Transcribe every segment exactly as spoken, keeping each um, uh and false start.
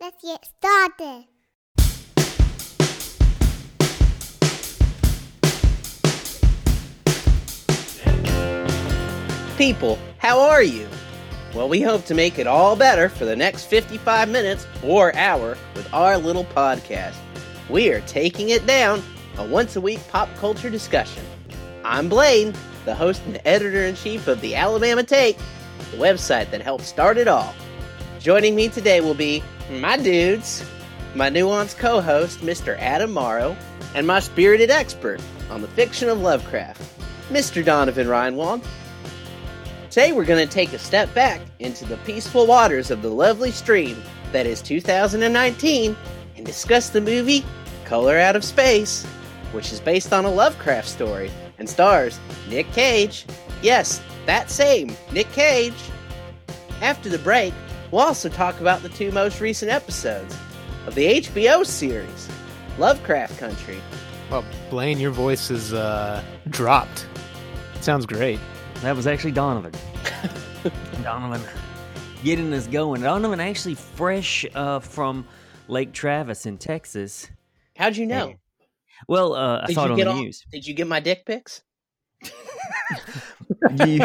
Let's get started. People, how are you? Well, we hope to make it all better for the next fifty-five minutes or hour with our little podcast. We are taking it down, a once-a-week pop culture discussion. I'm Blaine, the host and editor-in-chief of the Alabama Take, the website that helped start it all. Joining me today will be my dudes, my nuanced co-host, Mister Adam Morrow, and my spirited expert on the fiction of Lovecraft, Mister Donovan Reinwald. Today we're going to take a step back into the peaceful waters of the lovely stream that is two thousand nineteen and discuss the movie Color Out of Space, which is based on a Lovecraft story and stars Nick Cage. Yes, that same Nick Cage. After the break, we'll also talk about the two most recent episodes of the H B O series, Lovecraft Country. Well, Blaine, your voice is uh, dropped. It sounds great. That was actually Donovan. Donovan getting us going. Donovan actually fresh uh, from Lake Travis in Texas. How'd you know? And, well, uh, I did saw it on the all, news. Did you get my dick pics? you,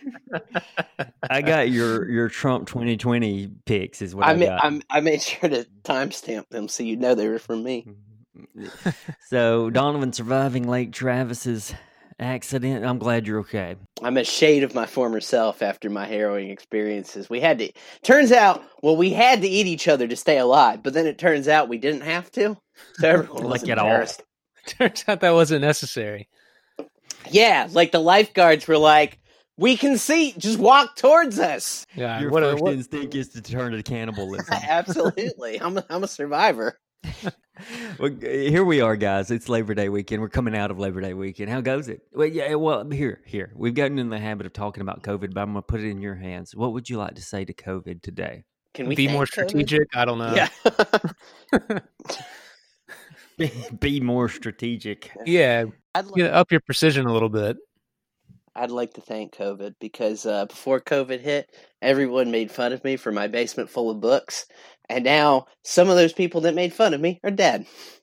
I got your, your Trump twenty twenty pics is what I, I, ma- got. I, I made sure to timestamp them so you know they were from me. So, Donovan surviving Lake Travis's accident. I'm glad you're okay. I'm a shade of my former self after my harrowing experiences. We had to, turns out, well, we had to eat each other to stay alive, but then it turns out we didn't have to. So everyone was Like at all. embarrassed. Turns out that wasn't necessary. Yeah, like the lifeguards were like, we can see, just walk towards us. Yeah, Your what a- first what- instinct is to turn to cannibalism. Absolutely. I'm a, I'm a survivor. Well, here we are, guys. It's Labor Day weekend. We're coming out of Labor Day weekend. How goes it? Well, yeah. Well, here, here. We've gotten in the habit of talking about COVID, but I'm going to put it in your hands. What would you like to say to COVID today? Can we be thank more COVID? strategic? I don't know. Yeah. be, be more strategic. Yeah, I'd, like, you know, up your precision a little bit. I'd like to thank COVID because uh, before COVID hit, everyone made fun of me for my basement full of books. And now some of those people that made fun of me are dead.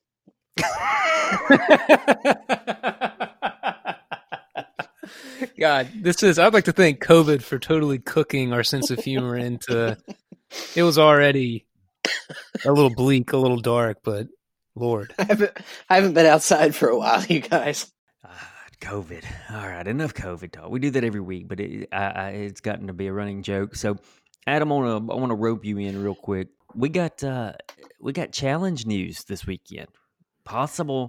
God, this is, I'd like to thank COVID for totally cooking our sense of humor into, it was already a little bleak, a little dark, but Lord. I haven't, I haven't been outside for a while, you guys. Ah, COVID. All right, enough COVID talk. We do that every week, but it, I, I, it's gotten to be a running joke. So, Adam, I want to I want to rope you in real quick. We got uh, we got challenge news this weekend. Possible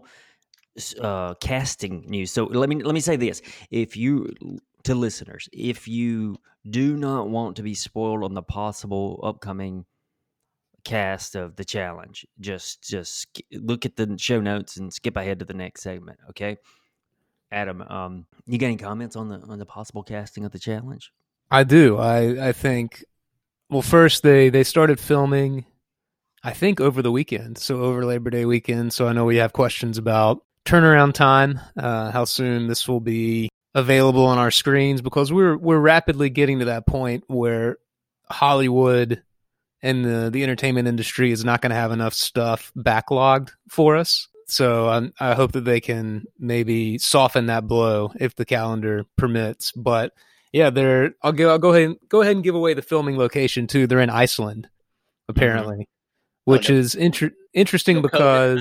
uh, casting news. So let me let me say this: if you to listeners, if you do not want to be spoiled on the possible upcoming cast of the challenge, just just sk- look at the show notes and skip ahead to the next segment. Okay, Adam, um, you got any comments on the on the possible casting of the challenge? I do. I, I think, well, first they, they started filming, I think, over the weekend, so over Labor Day weekend. So I know we have questions about turnaround time, uh, how soon this will be available on our screens, because we're we're rapidly getting to that point where Hollywood and the, the entertainment industry is not going to have enough stuff backlogged for us. So um, I hope that they can maybe soften that blow if the calendar permits. But yeah, they're. I'll go. I'll go ahead. And, go ahead and give away the filming location too. They're in Iceland, apparently, mm-hmm. which oh, no. is inter- interesting no because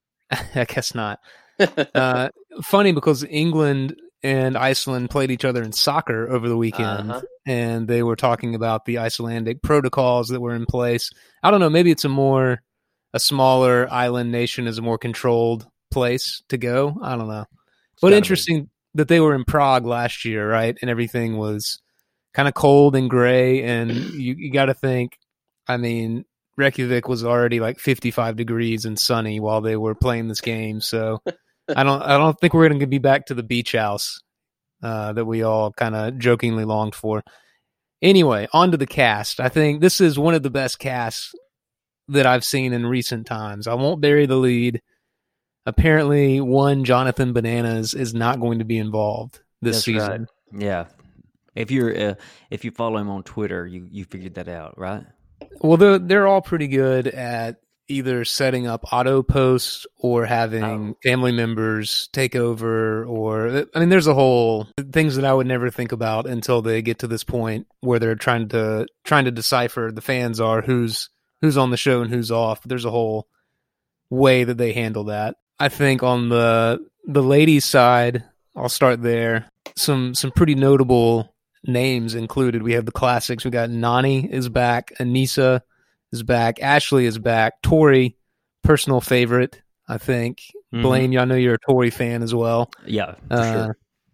I guess not. uh, funny because England and Iceland played each other in soccer over the weekend, uh-huh. and they were talking about the Icelandic protocols that were in place. I don't know. Maybe it's a more a smaller island nation is a more controlled place to go. I don't know. It's but interesting be. that they were in Prague last year, right? And everything was kind of cold and gray. And you, you got to think, I mean, Reykjavik was already like fifty-five degrees and sunny while they were playing this game. So I don't, I don't think we're going to be back to the beach house uh, that we all kind of jokingly longed for. Anyway, on to the cast. I think this is one of the best casts that I've seen in recent times. I won't bury the lead. Apparently, one Jonathan Bananas is not going to be involved this That's season. Right. Yeah, if you're uh, if you follow him on Twitter, you you figured that out, right? Well, they're, they're all pretty good at either setting up auto posts or having Oh. family members take over, or I mean, there's a whole things that I would never think about until they get to this point where they're trying to trying to decipher, the fans are, who's who's on the show and who's off. There's a whole way that they handle that. I think on the the ladies' side, I'll start there. Some some pretty notable names included. We have the classics. We got Nani is back, Anissa is back, Ashley is back, Tori, personal favorite, I think. Mhm. Blaine, I know you're a Tori fan as well. Yeah, for Uh, sure.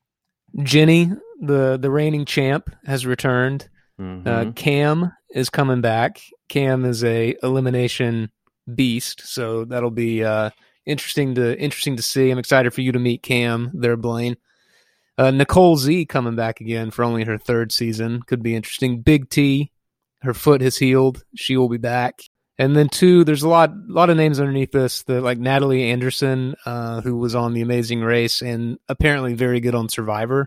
Jenny, the the reigning champ, has returned. Mhm. Uh, Cam is coming back. Cam is a elimination beast, so that'll be uh, interesting to interesting to see. I'm excited for you to meet Cam there, Blaine. Uh, Nicole Z coming back again for only her third season. Could be interesting. Big T, her foot has healed. She will be back. And then two, there's a lot lot of names underneath this. The like Natalie Anderson, uh, who was on The Amazing Race and apparently very good on Survivor,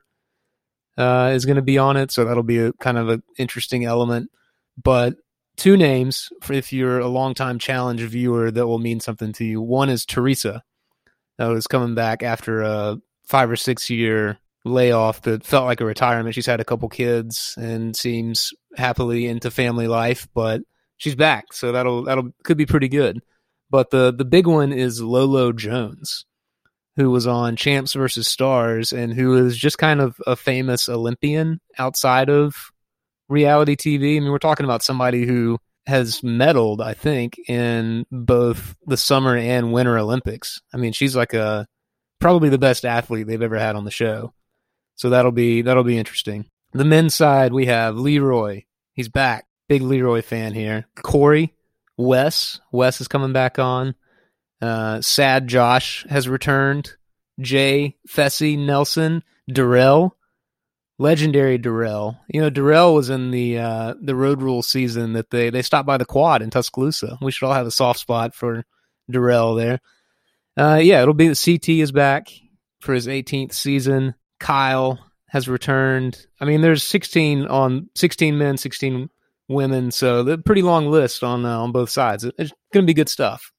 uh, is going to be on it. So that'll be a kind of an interesting element. But two names, for if you're a longtime challenge viewer, that will mean something to you. One is Teresa, that was coming back after a five or six year layoff that felt like a retirement. She's had a couple kids and seems happily into family life, but she's back, so that'll that'll could be pretty good. But the the big one is Lolo Jones, who was on Champs versus Stars and who is just kind of a famous Olympian outside of reality T V. I mean, we're talking about somebody who has medaled, I think, in both the Summer and Winter Olympics. I mean, she's like a probably the best athlete they've ever had on the show. So that'll be that'll be interesting. The men's side, we have Leroy. He's back. Big Leroy fan here. Corey, Wes. Wes is coming back on. Uh, Sad Josh has returned. Jay, Fessy, Nelson, Darrell. Legendary Darrell. You know, Darrell was in the uh, the Road Rule season that they, they stopped by the quad in Tuscaloosa. We should all have a soft spot for Darrell there. Uh, yeah, it'll be C T is back for his eighteenth season. Kyle has returned. I mean, there's sixteen on sixteen men, sixteen women, so the pretty long list on uh, on both sides. It's going to be good stuff.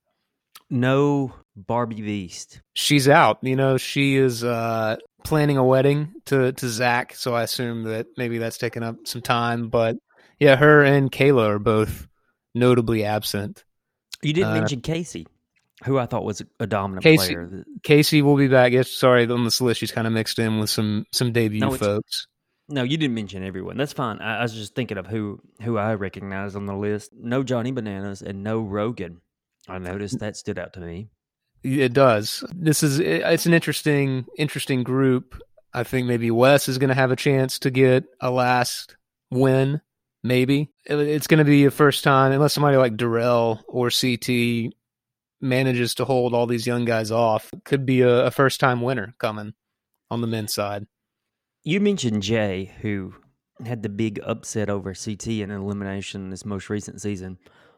No Barbie Beast. She's out. You know, she is uh, planning a wedding to to Zach, so I assume that maybe that's taking up some time. But yeah, her and Kayla are both notably absent. You didn't Uh, mention Casey, who I thought was a dominant Casey- player. Casey will be back. Yes, sorry, on this list she's kind of mixed in with some some debut No, it's- folks. No, you didn't mention everyone. That's fine. I, I was just thinking of who who I recognize on the list. No Johnny Bananas and no Rogan. I noticed that stood out to me. It does. This is it's an interesting interesting group. I think maybe Wes is going to have a chance to get a last win. Maybe It- it's going to be a first time, unless somebody like Darrell or C T manages to hold all these young guys off. Could be a, a first time winner coming on the men's side. You mentioned Jay, who had the big upset over C T in elimination this most recent season.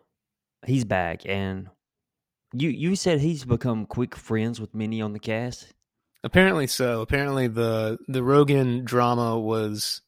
He's back, and you you said he's become quick friends with many on the cast. Apparently so. Apparently the the Rogan drama was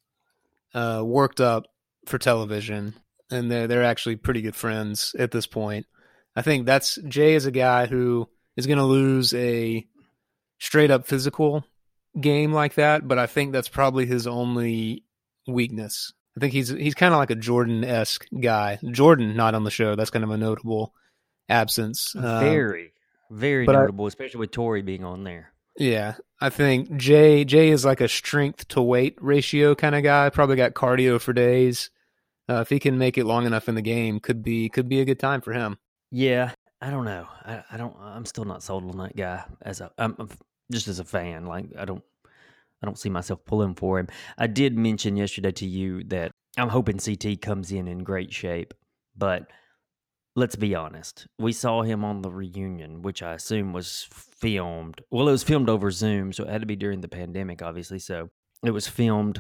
uh, worked up for television, and they're they're actually pretty good friends at this point. I think that's Jay is a guy who is going to lose a straight up physical game like that, but I think that's probably his only weakness. I think he's he's kind of like a Jordan-esque guy. Jordan not on the show. That's kind of a notable absence. Uh, Very, very but I- notable, especially with Tori being on there. Yeah, I think Jay Jay is like a strength to weight ratio kind of guy. Probably got cardio for days. Uh, if he can make it long enough in the game, could be could be a good time for him. Yeah, I don't know. I, I don't. I'm still not sold on that guy as a. I'm, I'm just as a fan. Like I don't. I don't see myself pulling for him. I did mention yesterday to you that I'm hoping C T comes in in great shape, but let's be honest. We saw him on the reunion, which I assume was filmed. Well, it was filmed over Zoom, so it had to be during the pandemic, obviously. So it was filmed,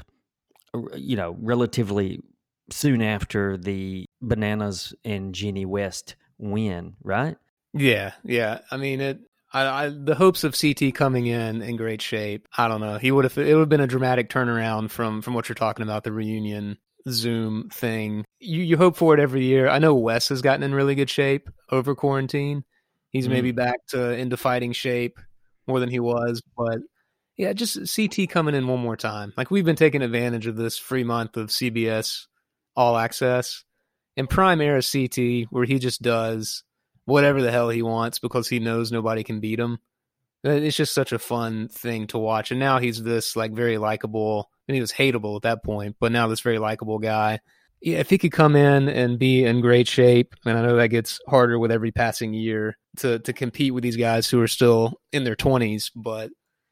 you know, relatively soon after the Bananas and Jenny West win, right? Yeah, yeah. I mean, it. I, I the hopes of C T coming in in great shape. I don't know. He would have. It would have been a dramatic turnaround from from what you're talking about, the reunion Zoom thing. You you hope for it every year. I know Wes has gotten in really good shape over quarantine. He's Mm. maybe back to into fighting shape more than he was, but yeah, just C T coming in one more time. Like, we've been taking advantage of this free month of C B S All Access and Prime Era C T, where he just does whatever the hell he wants because he knows nobody can beat him. It's just such a fun thing to watch. And now he's this like very likable, and he was hateable at that point, but now this very likable guy. Yeah, if he could come in and be in great shape, and I know that gets harder with every passing year to to compete with these guys who are still in their twenties, but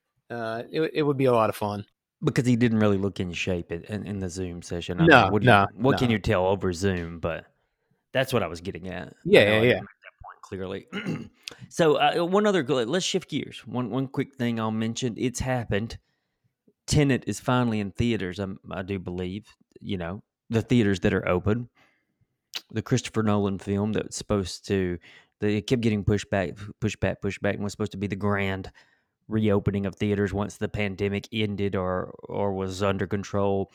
uh, it it would be a lot of fun. Because he didn't really look in shape in, in, in the Zoom session. I No, mean, what, do you, no, what no. can you tell over Zoom? But that's what I was getting at. Yeah, I know yeah, I yeah. didn't make that point clearly. So uh, one other, let's shift gears. One one quick thing I'll mention. It's happened. Tenet is finally in theaters. I, I do believe. You know, the theaters that are open. The Christopher Nolan film that's supposed to, they kept getting pushed back, pushed back, pushed back, and was supposed to be the grand reopening of theaters once the pandemic ended or or was under control.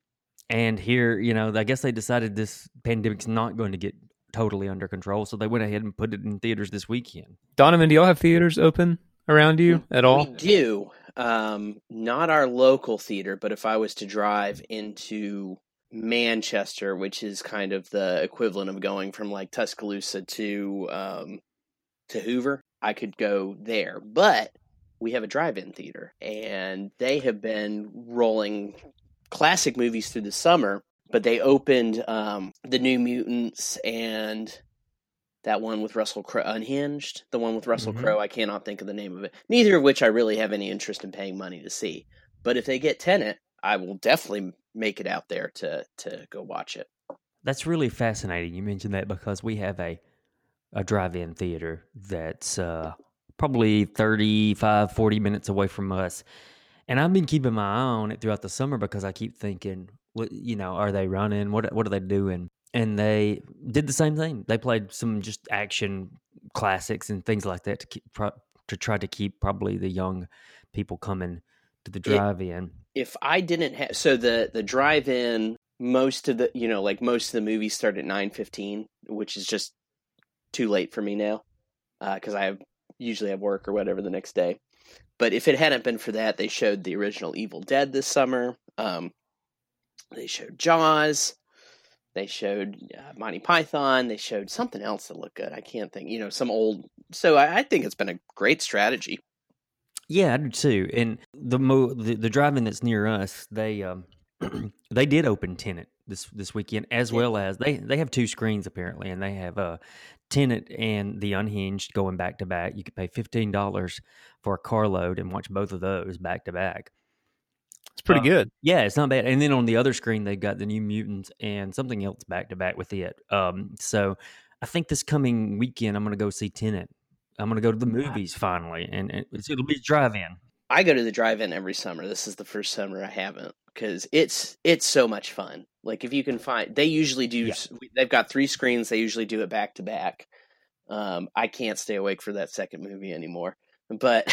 And here, you know, I guess they decided this pandemic's not going to get totally under control, so they went ahead and put it in theaters this weekend. Donovan, do y'all have theaters open around you at all? We do. Um, not our local theater, but if I was to drive into Manchester, which is kind of the equivalent of going from like Tuscaloosa to um, to Hoover, I could go there. But we have a drive-in theater, and they have been rolling classic movies through the summer, but they opened um, The New Mutants and that one with Russell Crowe, Unhinged, the one with Russell Mhm. Crowe. I cannot think of the name of it. Neither of which I really have any interest in paying money to see. But if they get Tenet, I will definitely make it out there to to go watch it. That's really fascinating. You mentioned that because we have a a drive-in theater that's uh, probably thirty-five, forty minutes away from us. And I've been keeping my eye on it throughout the summer because I keep thinking, what, you know, are they running? What what are they doing? And they did the same thing. They played some just action classics and things like that to keep, pro- to try to keep probably the young people coming to the It- drive-in. If I didn't have so the the drive-in, most of the you know like most of the movies start at nine fifteen, which is just too late for me now because I have, usually have work or whatever the next day. But if it hadn't been for that, they showed the original Evil Dead this summer. Um, they showed Jaws. They showed uh, Monty Python. They showed something else that looked good. I can't think. You know, some old. So I, I think it's been a great strategy. Yeah, I do too. And the mo the, the drive-in that's near us, they um they did open Tenet this this weekend, as Yeah. well as they they have two screens apparently, and they have uh Tenet and The Unhinged going back to back. You could pay fifteen dollars for a carload and watch both of those back to back. It's pretty Uh, good. Yeah, it's not bad. And then on the other screen, they've got The New Mutants and something else back to back with it. Um, so I think this coming weekend, I'm going to go see Tenet. I'm going to go to the movies finally, and, and it's, it'll be a drive-in. I go to the drive-in every summer. This is the first summer I haven't because it's it's so much fun. Like if you can find, they usually do. Yeah. They've got three screens. They usually do it back to back. Um, I can't stay awake for that second movie anymore, but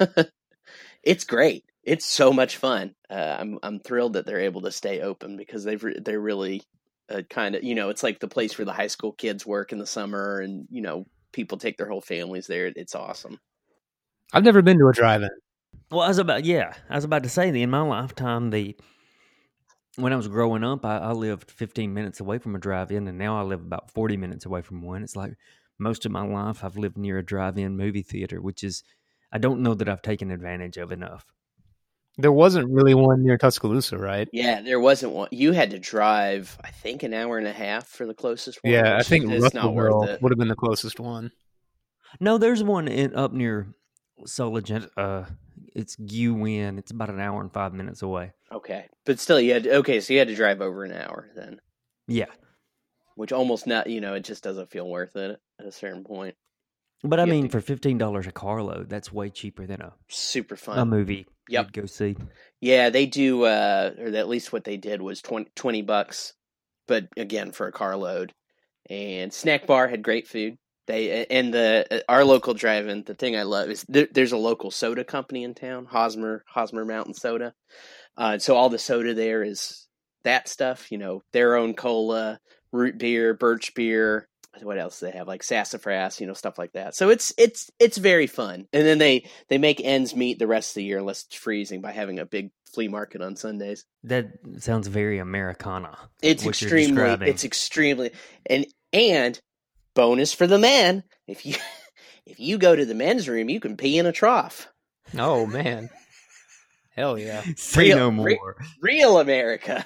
it's great. It's so much fun. Uh, I'm I'm thrilled that they're able to stay open because they've re- they're really uh, kind of you know it's like the place where the high school kids work in the summer, and you know people take their whole families there. It's awesome. I've never been to a drive-in. Well, I was about yeah, I was about to say that in my lifetime, the when I was growing up, I, I lived fifteen minutes away from a drive-in, and now I live about forty minutes away from one. It's like most of my life I've lived near a drive-in movie theater, which is I don't know that I've taken advantage of enough. There wasn't really one near Tuscaloosa, right? Yeah, there wasn't one. You had to drive, I think, an hour and a half for the closest one. Yeah, I which think is not worth Russellville it. would have been the closest one. No, there's one in up near Soligent. Uh, it's Gwin. It's about an hour and five minutes away. Okay, but still, you had okay. So you had to drive over an hour then, Yeah, which almost not. You know, it just doesn't feel worth it at a certain point. but I You have mean, to- for fifteen dollars a carload, that's way cheaper than a Super a fun. movie Yep. you'd go see. Yeah, they do. Uh, or at least what they did was twenty, twenty bucks, but again for a carload. And Snack Bar had great food. They and the our local drive-in. The thing I love is there, there's a local soda company in town, Hosmer Hosmer Mountain Soda. Uh, so all the soda there is that stuff. You know, their own cola, root beer, birch beer. What else do they have? Like sassafras, you know, stuff like that. So it's it's it's very fun. And then they they make ends meet the rest of the year unless it's freezing by having a big flea market on Sundays. That sounds very Americana. It's extremely it's extremely and and bonus for the man, if you if you go to the men's room, you can pee in a trough. Oh man. Hell yeah. Say real, no more. Re, real America.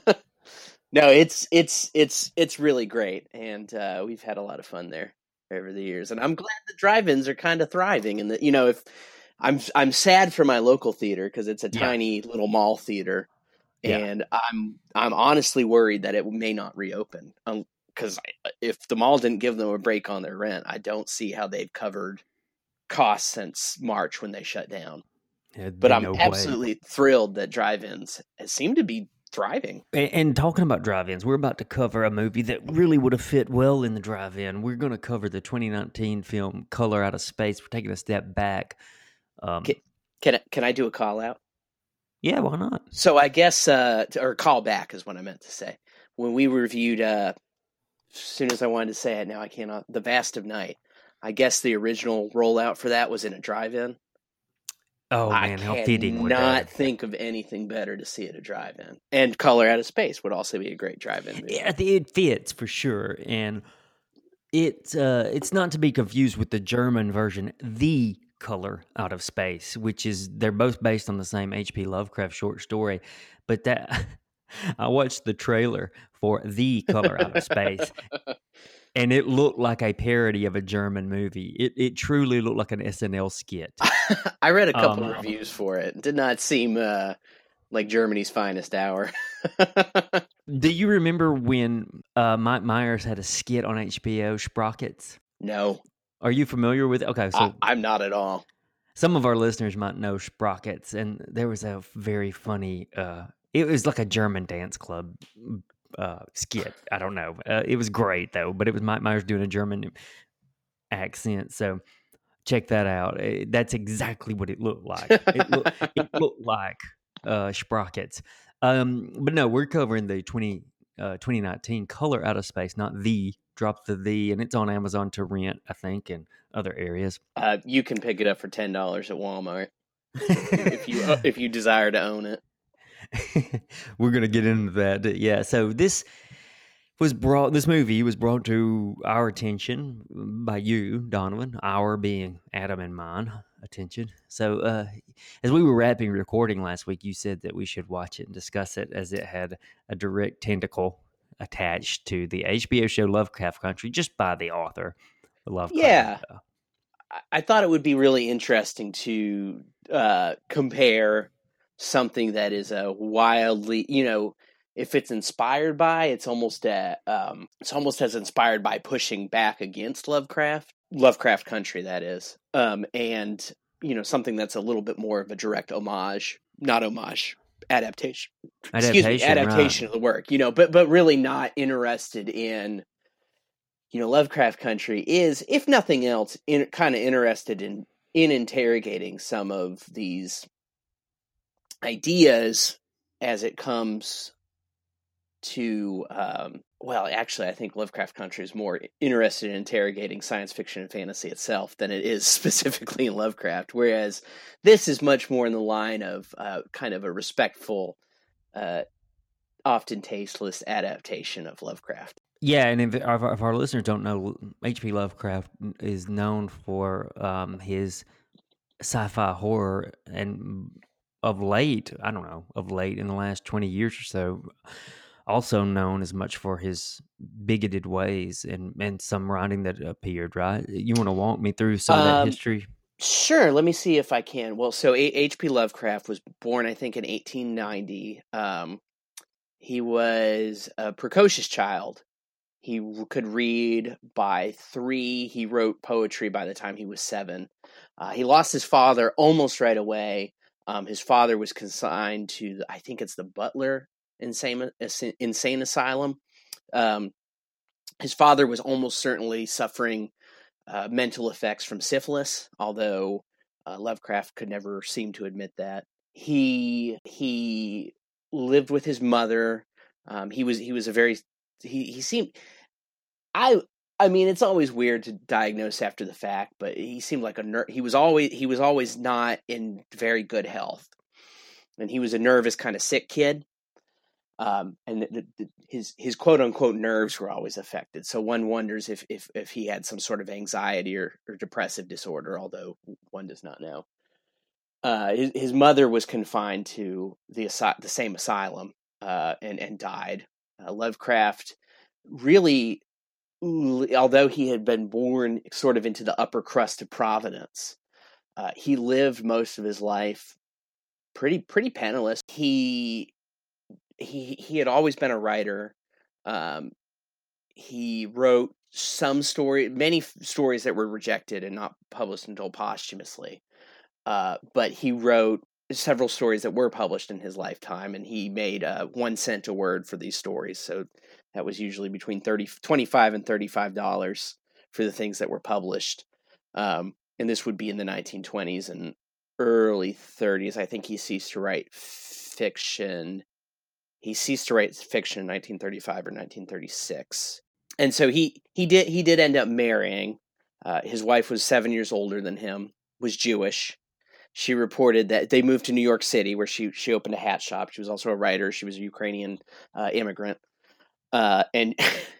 No, it's it's it's it's really great, and uh, we've had a lot of fun there over the years. And I'm glad the drive-ins are kind of thriving. And that, you know, if I'm I'm sad for my local theater because it's a yeah. tiny little mall theater, yeah. and I'm I'm honestly worried that it may not reopen. Because um, if the mall didn't give them a break on their rent, I don't see how they've covered costs since March when they shut down. Yeah, but I'm no absolutely way. thrilled that drive-ins seem to be thriving. And, and talking about drive-ins, we're about to cover a movie that really would have fit well in the drive-in. We're going to cover the twenty nineteen film Color Out of Space. We're taking a step back. Um, can, can, I, can I do a call out? Yeah, why not? So I guess, uh, or call back is what I meant to say. When we reviewed, uh, as soon as I wanted to say it, now I cannot, The Vast of Night, I guess the original rollout for that was in a drive-in. Oh man, how fitting! I cannot think of anything better to see at a drive-in. And Color Out of Space would also be a great drive-in movie. Yeah, it fits for sure, and it uh, it's not to be confused with the German version, The Color Out of Space, which is they're both based on the same H P Lovecraft short story. But that I watched the trailer for The Color Out of Space. And it looked like a parody of a German movie. It it truly looked like an S N L skit. I read a couple um, of reviews for it. It did not seem uh, like Germany's finest hour. Do you remember when uh, Mike Myers had a skit on H B O, Sprockets? No. Are you familiar with it? Okay, so I, I'm not at all. Some of our listeners might know Sprockets, and there was a very funny. Uh, it was like a German dance club. Uh, skit. I don't know. Uh, it was great though, but it was Mike Myers doing a German accent. So check that out. It, that's exactly what it looked like. It, look, it looked like uh, Sprockets. Um, but no, we're covering the twenty, uh, twenty nineteen Color Out of Space, not the. Drop the the, and it's on Amazon to rent, I think, and other areas. Uh, you can pick it up for ten dollars at Walmart if you if you desire to own it. We're gonna get into that, yeah. So this was brought. This movie was brought to our attention by you, Donovan. Our being Adam and mine attention. So uh, as we were wrapping recording last week, you said that we should watch it and discuss it as it had a direct tentacle attached to the H B O show Lovecraft Country, just by the author, Lovecraft. Yeah, I thought it would be really interesting to uh, compare something that is a wildly, you know, if it's inspired by, it's almost a, um, it's almost as inspired by pushing back against Lovecraft, Lovecraft Country, that is, um, and you know, something that's a little bit more of a direct homage, not homage, adaptation, adaptation excuse me, adaptation right. of the work, you know, but but really not interested in, you know, Lovecraft Country is, if nothing else, in, kind of interested in in interrogating some of these ideas as it comes to, um, well, actually, I think Lovecraft Country is more interested in interrogating science fiction and fantasy itself than it is specifically in Lovecraft, whereas this is much more in the line of uh, kind of a respectful, uh, often tasteless adaptation of Lovecraft. Yeah, and if our, if our listeners don't know, H P Lovecraft is known for um, his sci-fi horror, and of late, I don't know, of late in the last twenty years or so, also known as much for his bigoted ways and, and some writing that appeared, right? You want to walk me through some of that Um, history? Sure, let me see if I can. Well, so H P Lovecraft was born, I think, in eighteen ninety. Um, he was a precocious child. He could read by three. He wrote poetry by the time he was seven. Uh, he lost his father almost right away. Um, his father was consigned to, I think it's the Butler Insane, insane Asylum. Um, his father was almost certainly suffering uh, mental effects from syphilis, although uh, Lovecraft could never seem to admit that. He he lived with his mother. Um, he was he was a very he he seemed I I mean it's always weird to diagnose after the fact, but he seemed like a ner- he was always he was always not in very good health, and he was a nervous kind of sick kid. Um, and the, the, his his quote unquote nerves were always affected. So one wonders if if if he had some sort of anxiety or, or depressive disorder, although one does not know. Uh, his his mother was confined to the asi- the same asylum uh, and and died. Uh, Lovecraft really, although he had been born sort of into the upper crust of Providence, uh, he lived most of his life pretty pretty penniless. He he he had always been a writer. Um, he wrote some story, many f- stories that were rejected and not published until posthumously. Uh, but he wrote several stories that were published in his lifetime, and he made uh, one cent a word for these stories. So that was usually between thirty, twenty-five and thirty-five dollars for the things that were published. Um, and this would be in the nineteen twenties and early thirties. I think he ceased to write fiction. He ceased to write fiction in nineteen thirty-five or nineteen thirty-six. And so he he did he did end up marrying. Uh, his wife was seven years older than him, was Jewish. She reported that they moved to New York City, where she she opened a hat shop. She was also a writer. She was a Ukrainian uh, immigrant, uh, and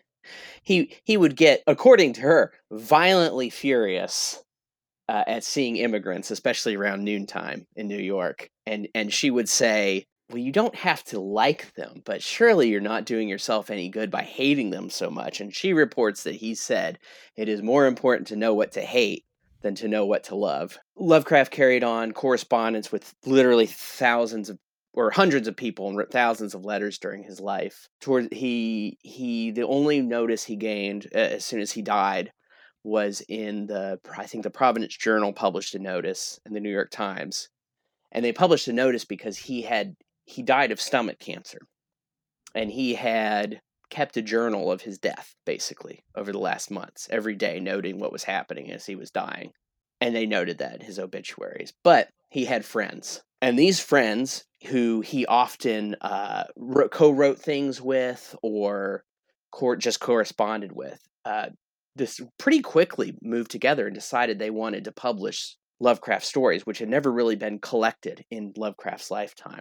he he would get, according to her, violently furious uh, at seeing immigrants, especially around noontime in New York. And and she would say, "Well, you don't have to like them, but surely you're not doing yourself any good by hating them so much." And she reports that he said, "It is more important to know what to hate than to know what to love." Lovecraft carried on correspondence with literally thousands of or hundreds of people and wrote thousands of letters during his life. Toward he he the only notice he gained uh, as soon as he died was in the I think the Providence Journal published a notice in the New York Times, and they published a notice because he had he died of stomach cancer, and he had kept a journal of his death basically over the last months, every day noting what was happening as he was dying. And they noted that in his obituaries. But he had friends. And these friends, who he often uh, wrote, co-wrote things with or cor- just corresponded with, uh, this pretty quickly moved together and decided they wanted to publish Lovecraft stories, which had never really been collected in Lovecraft's lifetime.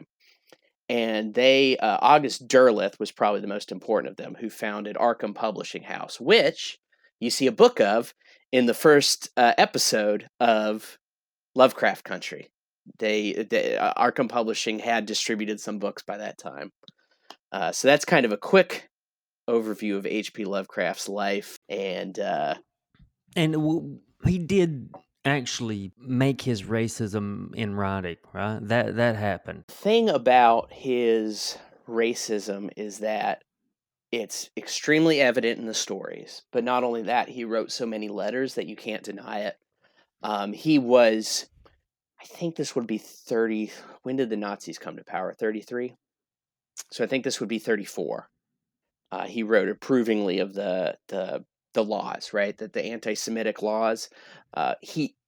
And they, uh, August Derleth was probably the most important of them, who founded Arkham Publishing House, which you see a book of in the first uh, episode of Lovecraft Country. They, they uh, Arkham Publishing had distributed some books by that time. Uh, so that's kind of a quick overview of H P Lovecraft's life. And uh, And w- he did actually make his racism in writing, right? That that happened. the thing about his racism is that it's extremely evident in the stories. But not only that, he wrote so many letters that you can't deny it. Um, he was, I think this would be thirty. When did the Nazis come to power? thirty-three? So I think this would be thirty-four. Uh, he wrote approvingly of the the the laws, right? That the anti-Semitic laws. Uh, he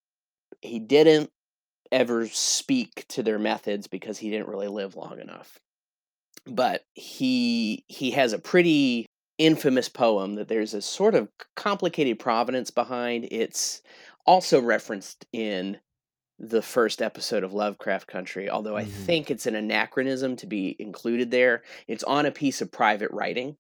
he didn't ever speak to their methods because he didn't really live long enough. But he he has a pretty infamous poem that there's a sort of complicated provenance behind. It's also referenced in the first episode of Lovecraft Country, although I Mhm. think it's an anachronism to be included there. It's on a piece of private writing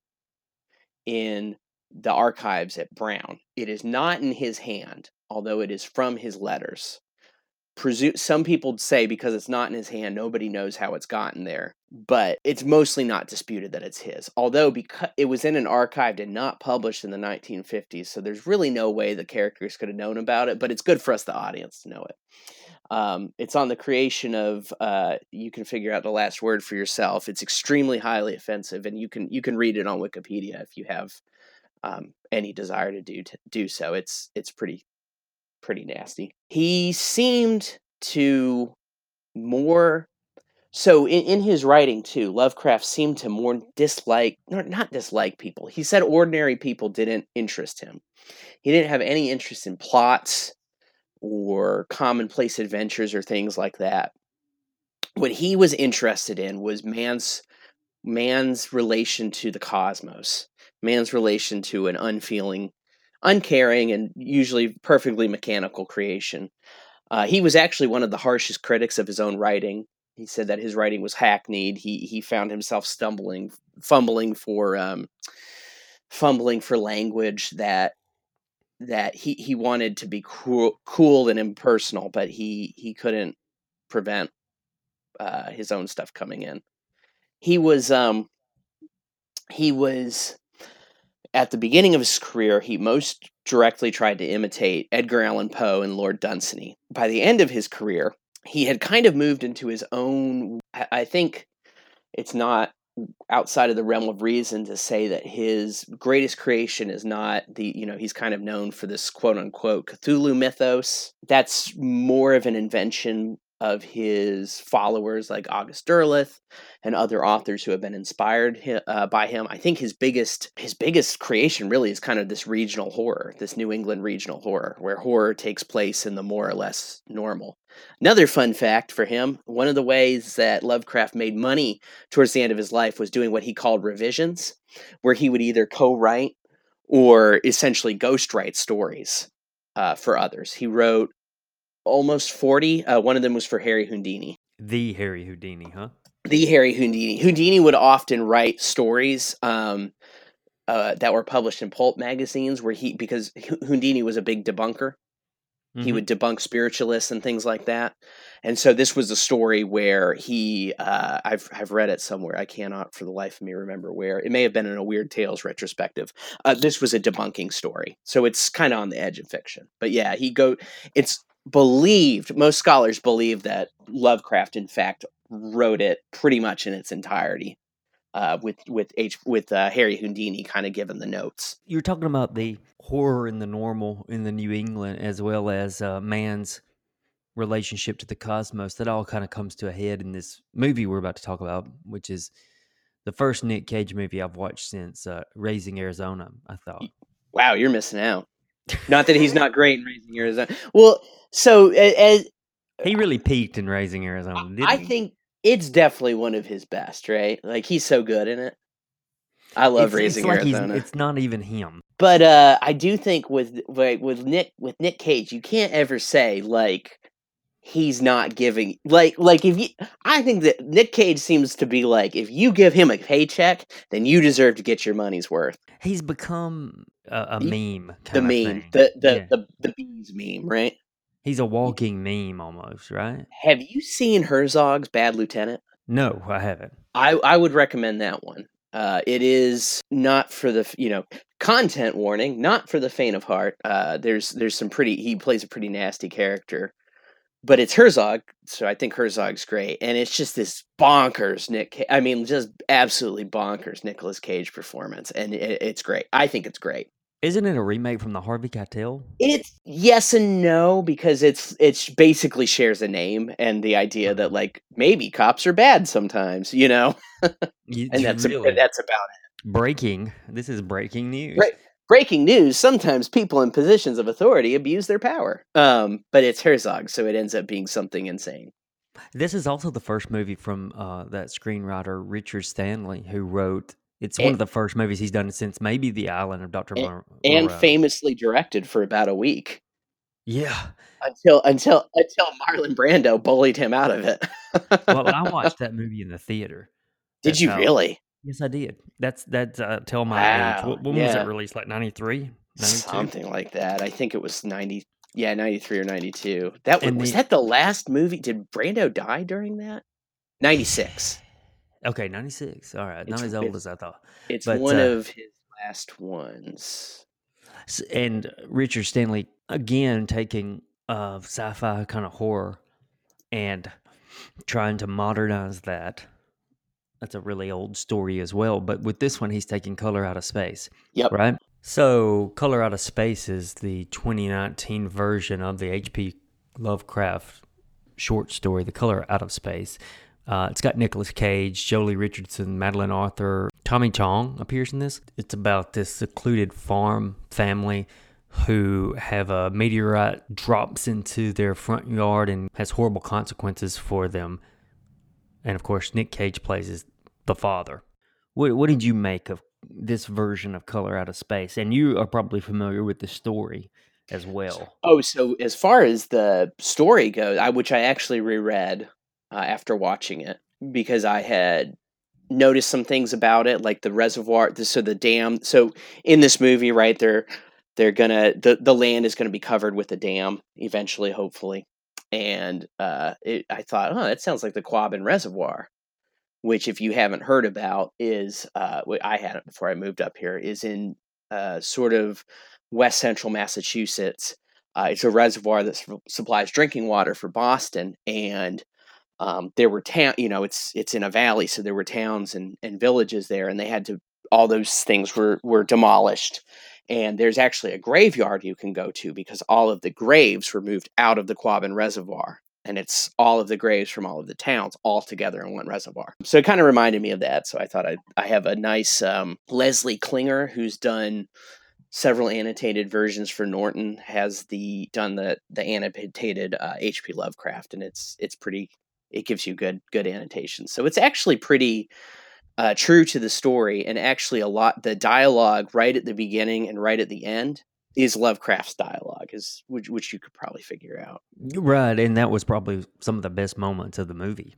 in the archives at Brown. It is not in his hand, although it is from his letters. Presu- some people say because it's not in his hand, nobody knows how it's gotten there. But it's mostly not disputed that it's his. Although because it was in an archive and not published in the nineteen fifties, so there's really no way the characters could have known about it. But it's good for us, the audience, to know it. Um, it's on the creation of. Uh, you can figure out the last word for yourself. It's extremely highly offensive, and you can you can read it on Wikipedia if you have um, any desire to do to do so. It's it's pretty pretty nasty. He seemed to more so in, in his writing too. Lovecraft seemed to more dislike, or not dislike people. He said ordinary people didn't interest him. He didn't have any interest in plots or commonplace adventures or things like that. What he was interested in was man's man's relation to the cosmos, man's relation to an unfeeling, uncaring, and usually perfectly mechanical creation. Uh, he was actually one of the harshest critics of his own writing. He said that his writing was hackneyed. He he found himself stumbling, fumbling for um, fumbling for language that that he, he wanted to be cool, cool and impersonal, but he he couldn't prevent uh, his own stuff coming in. He was um he was at the beginning of his career, he most directly tried to imitate Edgar Allan Poe and Lord Dunsany. By the end of his career, he had kind of moved into his own. I I think it's not outside of the realm of reason to say that his greatest creation is not the, you know, he's kind of known for this quote unquote Cthulhu mythos. That's more of an invention of his followers like August Derleth and other authors who have been inspired hi- uh, by him. I think his biggest his biggest creation really is kind of this regional horror, this New England regional horror, where horror takes place in the more or less normal. Another fun fact for him, one of the ways that Lovecraft made money towards the end of his life was doing what he called revisions, where he would either co-write or essentially ghostwrite stories uh, for others. He wrote almost forty. Uh, one of them was for Harry Houdini. The Harry Houdini, huh? The Harry Houdini. Houdini would often write stories um, uh, that were published in pulp magazines, where he because Houdini was a big debunker. He Mm-hmm. would debunk spiritualists and things like that. And so this was a story where he, uh, I've I've read it somewhere. I cannot for the life of me remember where. It may have been in a Weird Tales retrospective. Uh, this was a debunking story, so it's kind of on the edge of fiction. But yeah, he go. It's believed, most scholars believe that Lovecraft, in fact, wrote it pretty much in its entirety. Uh, with with H with uh, Harry Houdini kind of giving the notes. You're talking about the horror in the normal in the New England, as well as uh, man's relationship to the cosmos. That all kind of comes to a head in this movie we're about to talk about, which is the first Nick Cage movie I've watched since uh, Raising Arizona, I thought. Wow, you're missing out. Not that he's not great in Raising Arizona. Well, so as He really peaked in Raising Arizona, didn't I he? think it's definitely one of his best, right? Like he's so good in it. I love It's, Raising it's like he's, Arizona. it's not even him. But uh, I do think with like with Nick with Nick Cage, you can't ever say like he's not giving like like if you. I think that Nick Cage seems to be like if you give him a paycheck, then you deserve to get your money's worth. He's become a, a He- meme The kind of meme, thing. the the Yeah. the the bees meme, right? He's a walking meme almost, right? Have you seen Herzog's Bad Lieutenant? No, I haven't. I I would recommend that one. Uh, it is not for the you know content warning, not for the faint of heart. Uh, there's there's some pretty he plays a pretty nasty character, but it's Herzog, so I think Herzog's great, and it's just this bonkers Nick. Ca- I mean, just absolutely bonkers Nicolas Cage performance, and it, it's great. I think it's great. Isn't it a remake from the Harvey Keitel? It's yes and no because it's it's basically shares a name and the idea that like maybe cops are bad sometimes, you know, You, and that's a, really that's about it. breaking. This is breaking news. Right. Breaking news: sometimes people in positions of authority abuse their power. Um, but it's Herzog, so it ends up being something insane. This is also the first movie from uh, that screenwriter Richard Stanley, who wrote. It's one And, of the first movies he's done since maybe The Island of Doctor and, Moreau. and famously directed for about a week Yeah. until until until Marlon Brando bullied him out of it. Well, I watched that movie in the theater. Did That's you how- really? Yes, I did. That's that's uh, tell my age. Wow, Wh- When was yeah. it released? Like ninety-three, ninety-two? Something like that. I think it was ninety. Yeah, ninety-three or ninety-two. That was, And was the- that the last movie? Did Brando die during that? ninety-six. Okay, ninety-six. All right, not It's- as old it's- as I thought. It's But, one uh, of his last ones. S- And Richard Stanley again taking uh, sci-fi kind of horror and trying to modernize that. That's a really old story as well. But with this one, he's taking color out of space. Yep. Right. So, Color Out of Space is the twenty nineteen version of the H P Lovecraft short story, The Color Out of Space. Uh, it's got Nicolas Cage, Jolie Richardson, Madeline Arthur, Tommy Chong appears in this. It's about this secluded farm family who have a meteorite drops into their front yard and has horrible consequences for them. And of course, Nick Cage plays as the father. What what did you make of this version of Color Out of Space? And you are probably familiar with the story as well. Oh, so as far as the story goes, I which I actually reread uh, after watching it because I had noticed some things about it, like the reservoir. The, so the dam. So in this movie, right, they're they're gonna the the land is gonna be covered with a dam eventually, hopefully. And uh, it, I thought, oh, that sounds like the Quabbin Reservoir, which, if you haven't heard about, is uh, wh- I hadn't before I moved up here, is in uh, sort of west central Massachusetts. Uh, it's a reservoir that su- supplies drinking water for Boston, and um, there were town. You know, it's it's in a valley, so there were towns and, and villages there, and they had to all those things were were demolished. And there's actually a graveyard you can go to because all of the graves were moved out of the Quabbin Reservoir, and it's all of the graves from all of the towns all together in one reservoir. So it kind of reminded me of that. So I thought I I have a nice um, Leslie Klinger, who's done several annotated versions for Norton, has the done the the annotated uh, H P Lovecraft, and it's it's pretty. It gives you good good annotations. So it's actually pretty uh, true to the story, and actually a lot the dialogue right at the beginning and right at the end is Lovecraft's dialogue, is which which you could probably figure out. Right, and that was probably some of the best moments of the movie.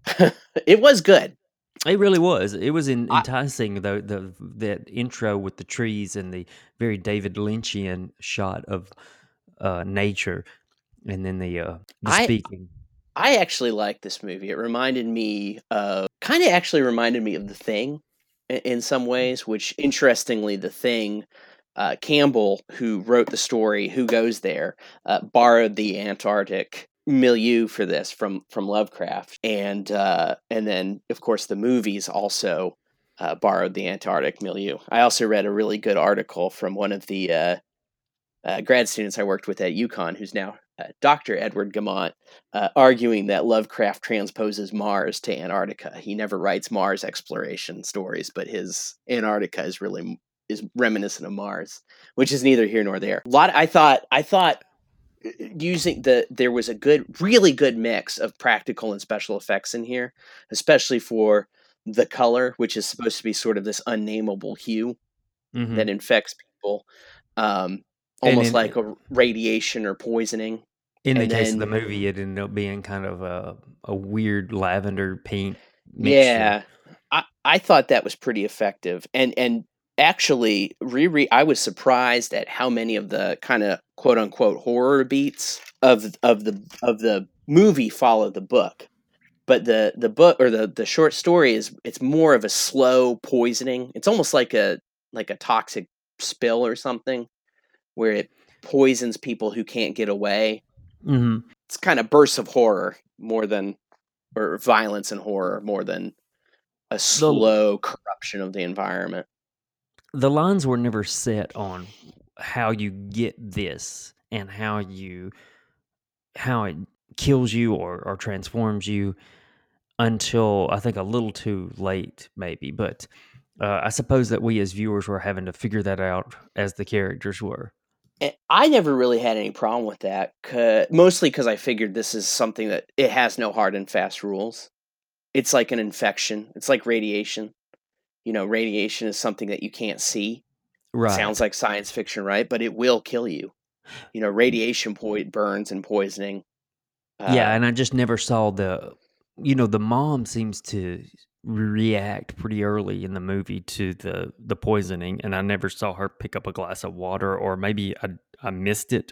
It was good. It really was. It was en- I, enticing, the the that intro with the trees and the very David Lynchian shot of uh, nature, and then the uh, the I speaking. I actually like this movie. It reminded me of kind of actually reminded me of The Thing in, in some ways, which interestingly, The Thing, uh, Campbell, who wrote the story, who goes there, uh, borrowed the Antarctic milieu for this from from Lovecraft, and uh, and then of course the movies also uh, borrowed the Antarctic milieu. I also read a really good article from one of the uh, uh, grad students I worked with at UConn, who's now uh, Doctor Edward Gamont, uh, arguing that Lovecraft transposes Mars to Antarctica. He never writes Mars exploration stories, but his Antarctica is really is reminiscent of Mars, which is neither here nor there. A lot. I thought. I thought uh, using the there was a good, really good mix of practical and special effects in here, especially for the color, which is supposed to be sort of this unnameable hue Mm-hmm. that infects people. Um, And almost in like a radiation or poisoning. in the And case of the then, movie, it ended up being kind of a a weird lavender pink mixture. yeah, I, I thought that was pretty effective. And and actually, Riri, I was surprised at how many of the kind of quote unquote horror beats of of the of the movie follow the book. But the the book or the the short story is it's more of a slow poisoning. It's almost like a like a toxic spill or something where it poisons people who can't get away. Mm-hmm. It's kind of bursts of horror more than or violence and horror more than a The slow corruption of the environment. the lines were never set on how you get this and how you how it kills you or, or transforms you until I think a little too late, maybe. But uh, I suppose that we as viewers were having to figure that out as the characters were. And I never really had any problem with that, 'cause, mostly because I figured this is something that it has no hard and fast rules. It's like an infection. It's like radiation. You know, radiation is something that you can't see. Sounds Right. like science fiction, right? But it will kill you. You know, radiation po- burns and poisoning. Yeah, Uh, and I just never saw the you know, the mom seems to react pretty early in the movie to the the poisoning, and I never saw her pick up a glass of water, or maybe I I missed it.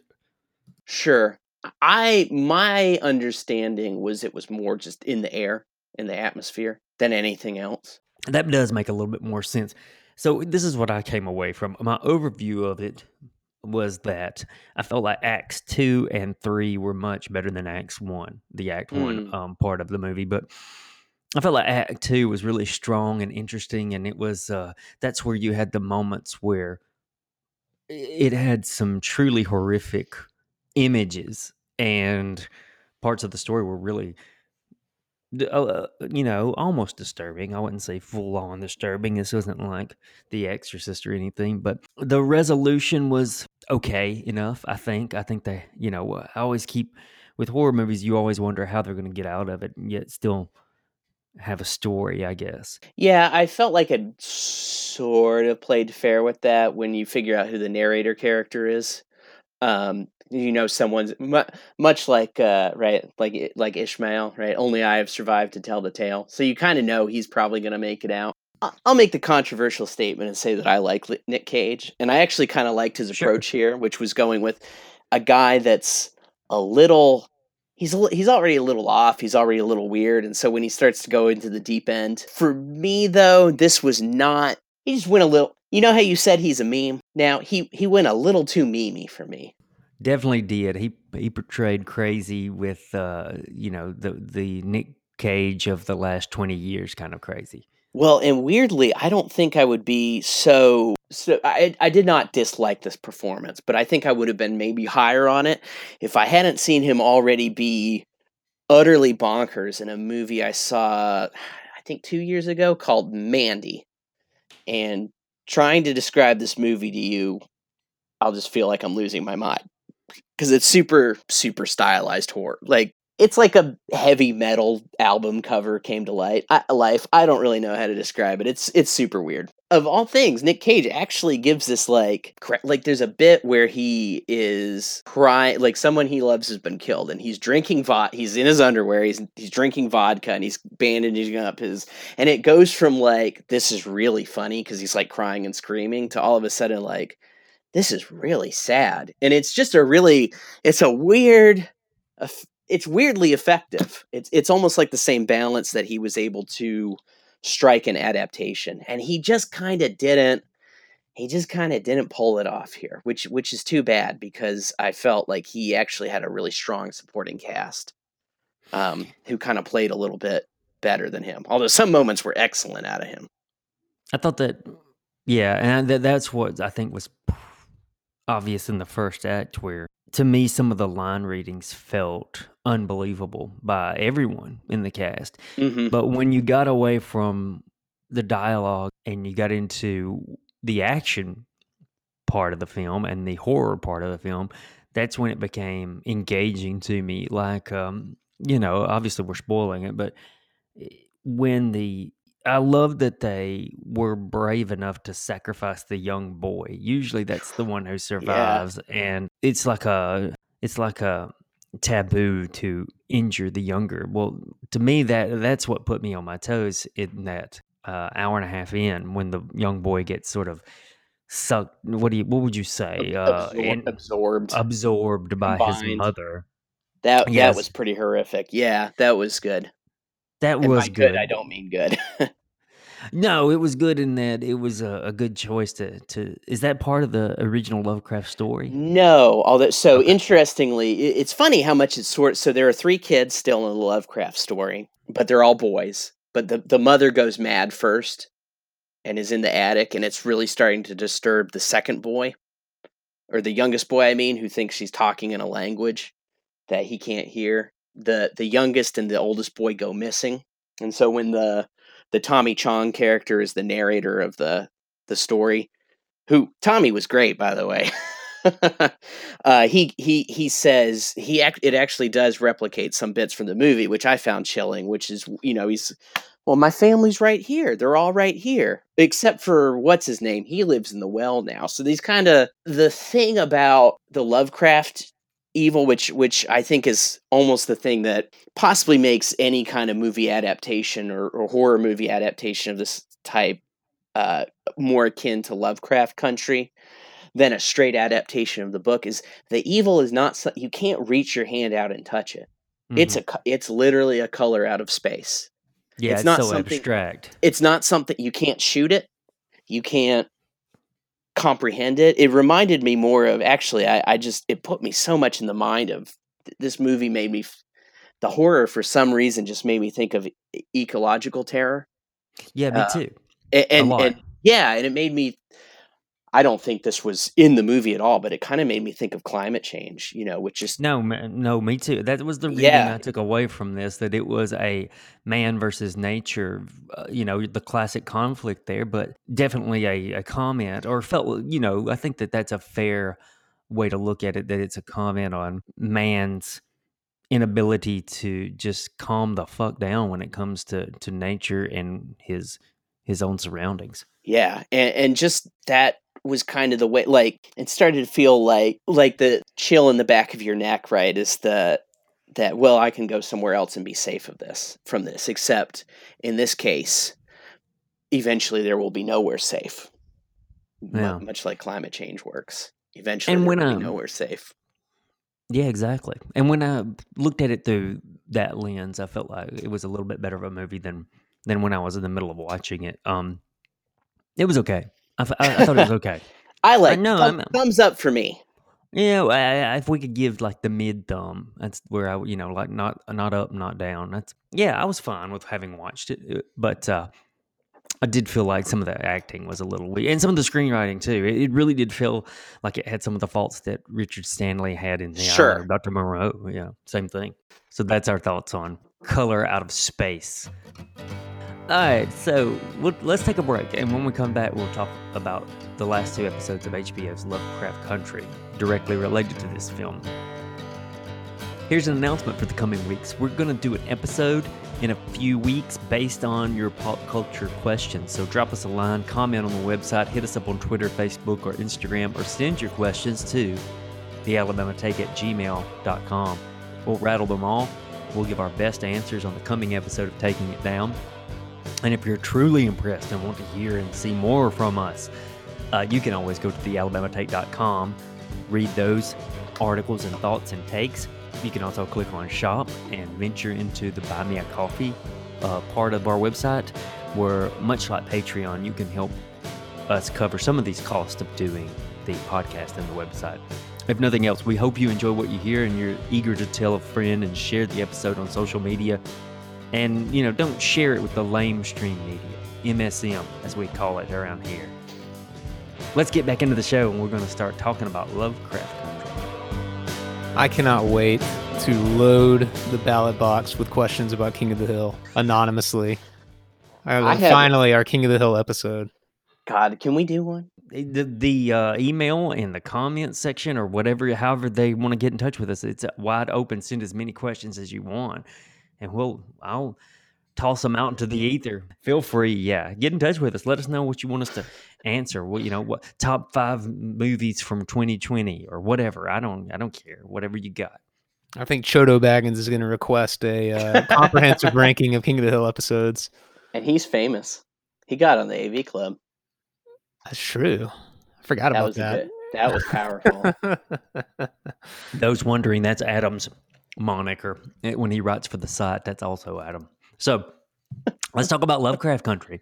Sure. I my understanding was it was more just in the air, in the atmosphere than anything else. That does make a little bit more sense. So this is what I came away from. My overview of it was that I felt like Acts two and three were much better than Acts one, the Act one Mm, um, part of the movie. But I felt like Act two was really strong and interesting, and it was uh, that's where you had the moments where it had some truly horrific images, and parts of the story were really D uh, uh, you know, almost disturbing. I wouldn't say full on disturbing. This wasn't like The Exorcist or anything, but the resolution was okay enough, I think. I think they, you know, I always keep with horror movies, you always wonder how they're gonna get out of it, and yet still have a story, I guess. Yeah, I felt like it sort of played fair with that when you figure out who the narrator character is. Um, you know, someone's mu- much like uh, right, like I- like Ishmael, right? Only I have survived to tell the tale. So you kind of know he's probably going to make it out. I- I'll make the controversial statement and say that I like Li- Nick Cage, and I actually kind of liked his Sure. approach here, which was going with a guy that's a little. He's a, li- he's already a little off. He's already a little weird, and so when he starts to go into the deep end, for me though, this was not. He just went a little. You know how you said he's a meme? Now he he went a little too memey for me. Definitely did. He he portrayed crazy with uh, you know, the the Nick Cage of the last twenty years kind of crazy. Well, and weirdly, I don't think I would be so. So I I did not dislike this performance, but I think I would have been maybe higher on it if I hadn't seen him already be utterly bonkers in a movie I saw, I think two years ago called Mandy. And trying to describe this movie to you, I'll just feel like I'm losing my mind because it's super super stylized horror. Like it's like a heavy metal album cover came to light. I, life. I don't really know how to describe it. It's it's super weird. Of all things, Nick Cage actually gives this like cra- like there's a bit where he is crying, like someone he loves has been killed, and he's drinking vodka. He's in his underwear. He's he's drinking vodka, and he's bandaging up his. And it goes from like this is really funny because he's like crying and screaming to all of a sudden like this is really sad. And it's just a really it's a weird it's weirdly effective. It's it's almost like the same balance that he was able to strike in adaptation. And he just kind of didn't he just kind of didn't pull it off here, which which is too bad because I felt like he actually had a really strong supporting cast um who kind of played a little bit better than him. Although some moments were excellent out of him. I thought that, yeah, and that that's what I think was obvious in the first act, where to me some of the line readings felt unbelievable by everyone in the cast. Mhm. But when you got away from the dialogue and you got into the action part of the film and the horror part of the film, that's when it became engaging to me. Like, um, you know, obviously we're spoiling it, but eh, when the I love that they were brave enough to sacrifice the young boy. Usually that's the one who Yeah. survives, and it's like a it's like a taboo to injure the younger. Well, to me that that's what put me on my toes in that uh, hour and a half in, when the young boy gets sort of sucked. What do you what would you say? Ab- Uh, absor- and absorbed, absorbed by his combined. mother. That that Yes, was pretty horrific. Yeah, that was good. that And by was good, I good. don't mean good. No, it was good in that it was a, a good choice to to. Is that part of the original Lovecraft story? No, although so Okay. interestingly, i- it's funny how much it's sort. So there are three kids still in the Lovecraft story, but they're all boys. But the the mother goes mad first and is in the attic, and it's really starting to disturb the second boy or the youngest boy. I mean, who thinks she's talking in a language that he can't hear. The the youngest and the oldest boy go missing. And so when the the Tommy Chong character is the narrator of the the story, who Tommy was great by the way. uh, he he he says he act, it actually does replicate some bits from the movie, which I found chilling. Which is, you know, he's well, my family's right here. They're all right here, except for what's his name. He lives in the well now. So these kind of the thing about the Lovecraft evil, which which I think is almost the thing that possibly makes any kind of movie adaptation or, or horror movie adaptation of this type uh, more akin to Lovecraft Country than a straight adaptation of the book is the evil is not so, you can't reach your hand out and touch it. It's Hmm. a co- it's literally a color out of space. Yeah, It's it's not so something abstract. it's not something you can't shoot it. You can't comprehend it. It reminded me more of actually I, I just it put me so much in the mind of th- this movie made me f- the horror for some reason just made me think of e- ecological terror. Yeah, me Uh, too. a- A and and lot. yeah, and it made me I don't think this was in the movie at all, but it kind of made me think of climate change, you know, which is No, ma- no, me too. That was the reading yeah, I took away from this, that it was a man versus nature, uh, you know, the classic conflict there, but definitely a, a comment, or felt, you know, I think that that's a fair way to look at it, that it's a comment on man's inability to just calm the fuck down when it comes to, to nature and his his own surroundings. Yeah, and, and just that was kind of the way, like, it started to feel like like the chill in the back of your neck, right? Is the that, well, I can go somewhere else and be safe of this from this, except in this case, eventually there will be nowhere safe. Yeah. M- much like climate change works. Eventually And there when will be um nowhere safe. yeah, exactly. And when I looked at it through that lens, I felt like it was a little bit better of a movie than than when I was in the middle of watching it. Um, it was okay. I, f- I- I thought it was okay. I I like know. thumb, I'm thumbs up for me. yeah. I, I, if we could give like the mid thumb, that's where I you know like not not up, not down. That's yeah. I was fine with having watched it, uh, but uh, I did feel like some of the acting was a little weak, and some of the screenwriting too. It, it really did feel like it had some of the faults that Richard Stanley had in The Island Sure. of Doctor Moreau. Yeah, same thing. So that's our thoughts on Color Out of Space. All right, so we'll, let's take a break, and when we come back, we'll talk about the last two episodes of H B O's Lovecraft Country, directly related to this film. Here's an announcement for the coming weeks. We're going to do an episode in a few weeks based on your pop culture questions. So drop us a line, comment on the website, hit us up on Twitter, Facebook, or Instagram, or send your questions to the alabama take at gmail dot com. We'll rattle them all. We'll give our best answers on the coming episode of Taking It Down. And if you're truly impressed and want to hear and see more from us, uh, you can always go to the alabama take dot com, read those articles and thoughts and takes. You can also click on Shop and venture into the Buy Me a Coffee uh, part of our website, where, much like Patreon, you can help us cover some of these costs of doing the podcast and the website. If nothing else, we hope you enjoy what you hear and you're eager to tell a friend and share the episode on social media. And, you know, don't share it with the lamestream media, M S M, as we call it around here. Let's get back into the show, and we're going to start talking about Lovecraft Country. I cannot wait to load the ballot box with questions about King of the Hill anonymously. I, I have- finally, our King of the Hill episode. God, can we do one? The, the uh, email and the comment section, or whatever, however they want to get in touch with us, it's wide open. Send as many questions as you want, and we'll I'll toss them out into the ether. Feel free, yeah, get in touch with us. Let us know what you want us to answer. What you know, what top five movies from twenty twenty or whatever. I don't, I don't care. Whatever you got. I think Chodo Baggins is going to request a uh, comprehensive ranking of King of the Hill episodes. And he's famous. He got on the A V Club. That's true. I forgot That about was a that. good, that was powerful. Those wondering, that's Adam's moniker when he writes for the site. That's also Adam. So let's talk about Lovecraft Country.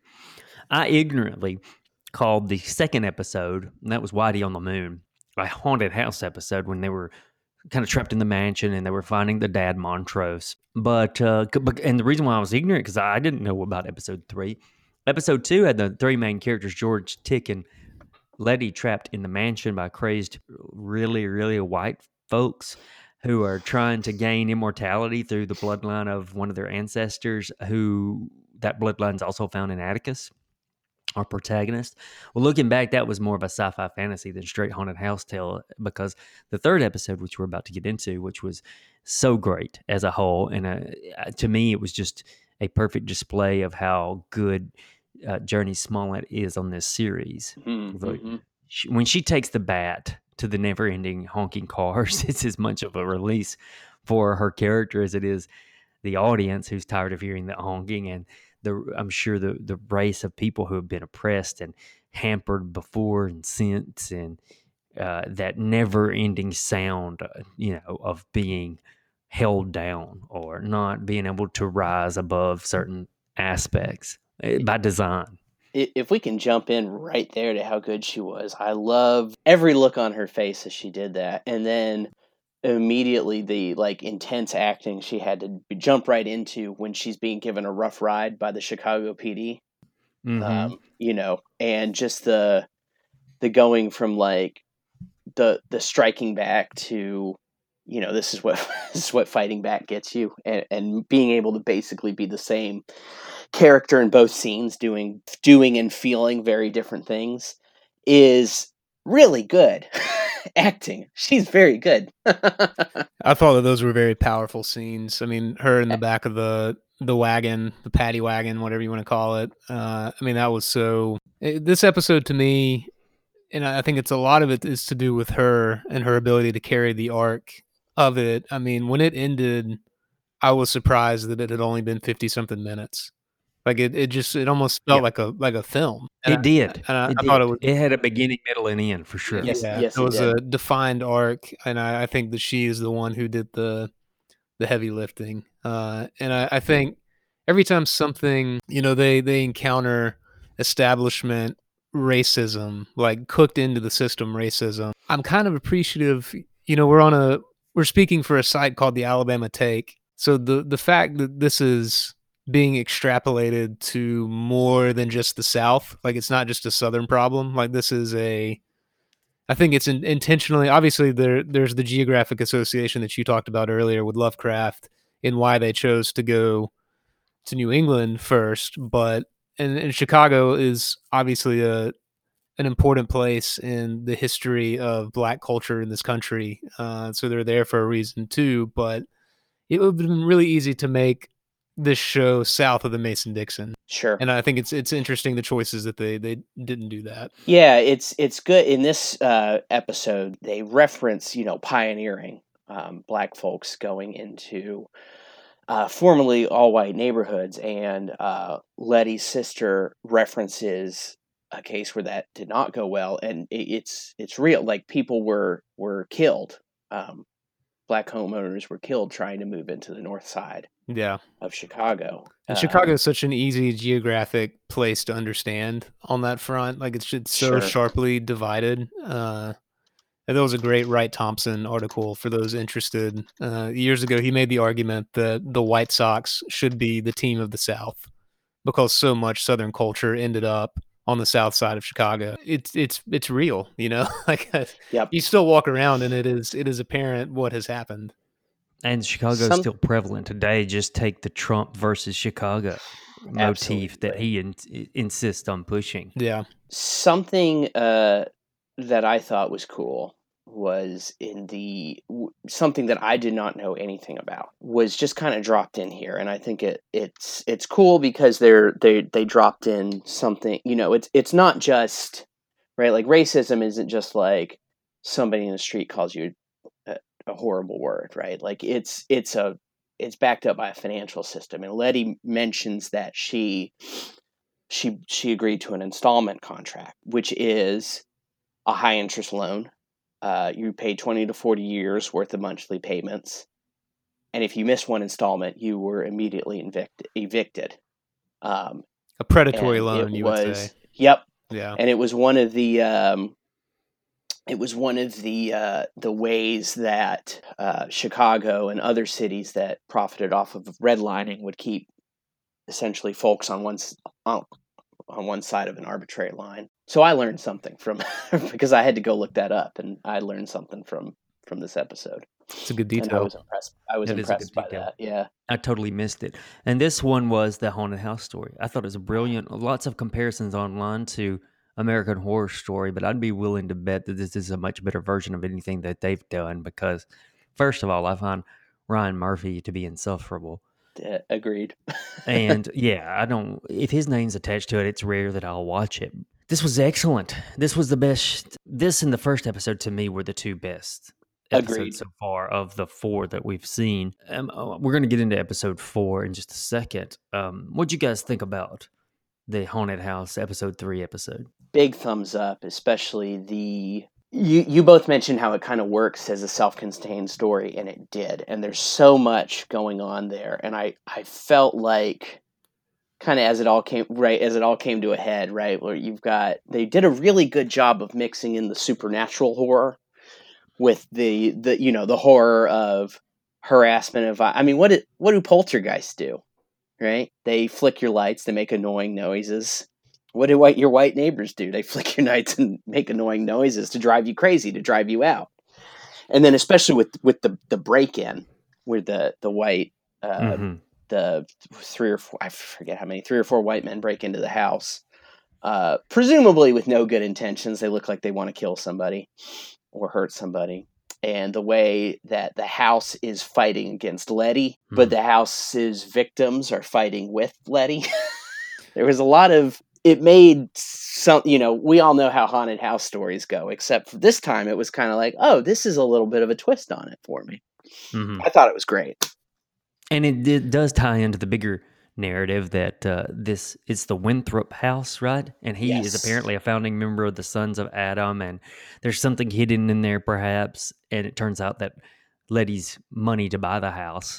I ignorantly called the second episode, and that was Whitey on the Moon, a haunted house episode when they were kind of trapped in the mansion and they were finding the dad Montrose. But, uh, and the reason why I was ignorant, because I didn't know about episode three. Episode two had the three main characters, George, Tick, and Letty, trapped in the mansion by crazed, really, really white folks who are trying to gain immortality through the bloodline of one of their ancestors, who that bloodline's also found in Atticus, our protagonist. Well, looking back, that was more of a sci-fi fantasy than straight haunted house tale, because the third episode, which we're about to get into, which was so great as a whole, and uh, to me, it was just a perfect display of how good uh, Journey Smollett is on this series. Mm-hmm. She, when she takes the bat to the never-ending honking cars, it's as much of a release for her character as it is the audience, who's tired of hearing the honking, and the I'm sure the the race of people who have been oppressed and hampered before and since, and uh, that never-ending sound, uh, you know, of being held down or not being able to rise above certain aspects uh, by design. If we can jump in right there to how good she was, I love every look on her face as she did that, and then immediately the like intense acting she had to jump right into when she's being given a rough ride by the Chicago P D. Mm-hmm. Um, you know, and just the the going from like the the striking back to, you know, this is what this is what fighting back gets you, and, and being able to basically be the same character in both scenes, doing doing and feeling very different things, is really good. acting. She's very good. I thought that those were very powerful scenes. I mean, her in the back of the the wagon, the paddy wagon, whatever you want to call it. Uh, I mean, that was so. It, this episode to me, and I think it's a lot of it is to do with her and her ability to carry the arc of it. I mean, when it ended, I was surprised that it had only been fifty something minutes. Like it, it just it almost felt Yeah. like a like a film. And It I, did. and I, It I thought it did. was It had a beginning, middle, and end for sure. Yes, yeah, yes, it it was did. a defined arc, and I, I think that she is the one who did the the heavy lifting. Uh, and I, I think every time something, you know, they they encounter establishment racism, like cooked into the system racism, I'm kind of appreciative. You know, we're on a we're speaking for a site called the Alabama Take. So the the fact that this is being extrapolated to more than just the South, like it's not just a Southern problem. Like this is a I think it's in, intentionally. Obviously, there there's the geographic association that you talked about earlier with Lovecraft and why they chose to go to New England first. But and, and Chicago is obviously a an important place in the history of Black culture in this country. Uh, so they're there for a reason too. But it would have been really easy to make this show south of the Mason-Dixon. Sure. And I think it's it's interesting the choices that they they didn't do that. Yeah, it's it's good. In this uh, episode, they reference, you know, pioneering um, Black folks going into uh, formerly all-white neighborhoods, and uh, Letty's sister references a case where that did not go well, and it, it's it's real. Like people were were killed. Um, Black homeowners were killed trying to move into the north side Yeah. of Chicago. And Um, Chicago is such an easy geographic place to understand on that front. Like it's just so Sure. sharply divided. Uh, and there was a great Wright Thompson article for those interested. Uh, years ago, he made the argument that the White Sox should be the team of the South because so much Southern culture ended up on the South side of Chicago. It's it's it's real, you know. Like Yep. you still walk around and it is it is apparent what has happened. And Chicago's Some- still prevalent today. Just take the Trump versus Chicago motif that he in, insists on pushing. Yeah. Something uh, that I thought was cool was in the w- something that I did not know anything about was just kind of dropped in here, and I think it it's it's cool because they're they they dropped in something. You know, it's it's not just right. Like racism isn't just like somebody in the street calls you a, a horrible word, right? Like it's it's a it's backed up by a financial system, and Letty mentions that she she she agreed to an installment contract, which is a high interest loan. Uh, you pay twenty to forty years worth of monthly payments, and if you miss one installment, you were immediately evicted. evicted. Um, A predatory and loan, it you was, would say. Yep, Yeah. and it was one of the um, it was one of the uh, the ways that uh, Chicago and other cities that profited off of redlining would keep essentially folks on one s- on, on one side of an arbitrary line. So I learned something from because I had to go look that up, and I learned something from from this episode. It's a good And I detail. was impressed. I was That is a impressed good by detail. that. Yeah. I totally missed it. And this one was the haunted house story. I thought it was a brilliant, lots of comparisons online to American Horror Story, but I'd be willing to bet that this is a much better version of anything that they've done because, first of all, I find Ryan Murphy to be insufferable. Yeah, agreed. And yeah, I don't, if his name's attached to it, it's rare that I'll watch it. This was excellent. This was the best. This and the first episode to me were the two best episodes Agreed. so far of the four that we've seen. Um, uh, we're going to get into episode four in just a second. Um, what'd you guys think about the Haunted House episode three episode? Big thumbs up, especially the you you both mentioned how it kind of works as a self-contained story, and it did. And there's so much going on there, and I I felt like kind of as it all came right as it all came to a head, right, where you've got they did a really good job of mixing in the supernatural horror with the the you know the horror of harassment of I mean what did, what do poltergeists do, right? They flick your lights, they make annoying noises. What do white your white neighbors do? They flick your lights and make annoying noises to drive you crazy, to drive you out. And then especially with with the the break in where the the white uh, Mm-hmm. the three or four I forget how many three or four white men break into the house, uh, presumably with no good intentions. They look like they want to kill somebody. or hurt somebody. And the way that the house is fighting against Letty, Hmm. but the house's victims are fighting with Letty. There was a lot of, it made some, you know, we all know how haunted house stories go, except for this time it was kind of like, oh, this is a little bit of a twist on it for me. Hmm. I thought it was great. And it, it does tie into the bigger narrative that uh, this it's the Winthrop house, right? And he is Yes. apparently a founding member of the Sons of Adam, and there's something hidden in there, perhaps. And it turns out that Letty's money to buy the house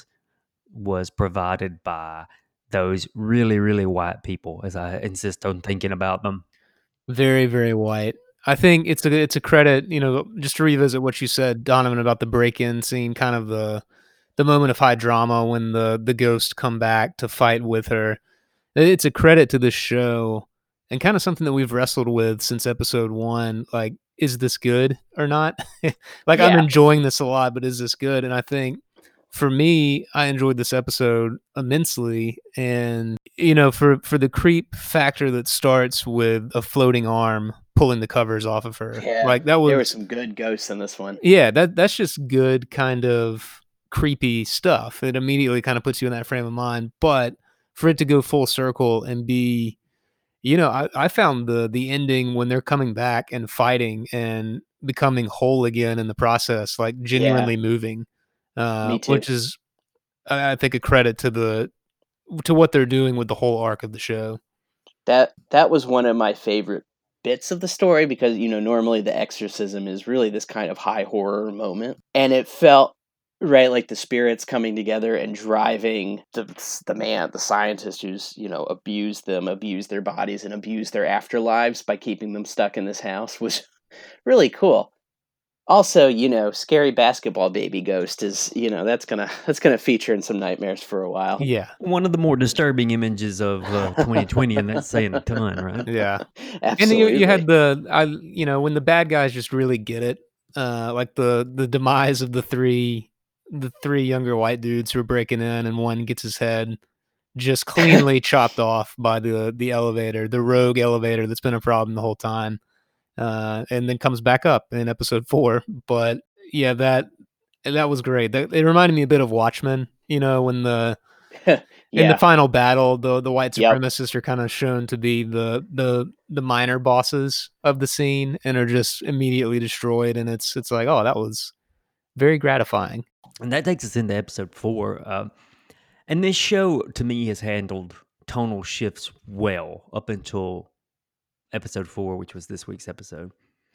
was provided by those really, really white people, as I insist on thinking about them. Very, very white. I think it's a it's a credit, you know, just to revisit what you said, Donovan, about the break-in scene, kind of the the moment of high drama when the the ghosts come back to fight with her. It's a credit to this show and kind of something that we've wrestled with since episode one. Like, is this good or not? Like, I'm Yeah. enjoying this a lot, but is this good? And I think for me, I enjoyed this episode immensely. And, you know, for, for the creep factor that starts with a floating arm pulling the covers off of her, Yeah. like that was, There were some good ghosts in this one. yeah, that that's just good kind of creepy stuff. It immediately kind of puts you in that frame of mind. But for it to go full circle and be, you know, I, I found the the ending when they're coming back and fighting and becoming whole again in the process, like genuinely moving, uh, Me too. which is, I I think, a credit to the to what they're doing with the whole arc of the show. That that was one of my favorite bits of the story because, you know, normally the exorcism is really this kind of high horror moment. And it felt right like the spirits coming together and driving the the man, the scientist who's, you know, abused them, abused their bodies and abused their afterlives by keeping them stuck in this house was really cool. Also, you know, scary basketball baby ghost is, you know, that's gonna that's gonna feature in some nightmares for a while. Yeah, One of the more disturbing images of uh, twenty twenty, and that's saying a ton, right? yeah. And Absolutely. you you had the I you know when the bad guys just really get it, uh, like the the demise of the three the three younger white dudes who are breaking in, and one gets his head just cleanly chopped off by the the elevator, the rogue elevator that's been a problem the whole time, uh, and then comes back up in episode four. But yeah, that that was great. That, it reminded me a bit of Watchmen. You know, when the in the Yeah. final battle, the the white Yep. supremacists are kind of shown to be the the the minor bosses of the scene and are just immediately destroyed. And it's it's like, oh, that was very gratifying. And that takes us into episode four. Uh, and this show, to me, has handled tonal shifts well up until episode four, which was this week's episode.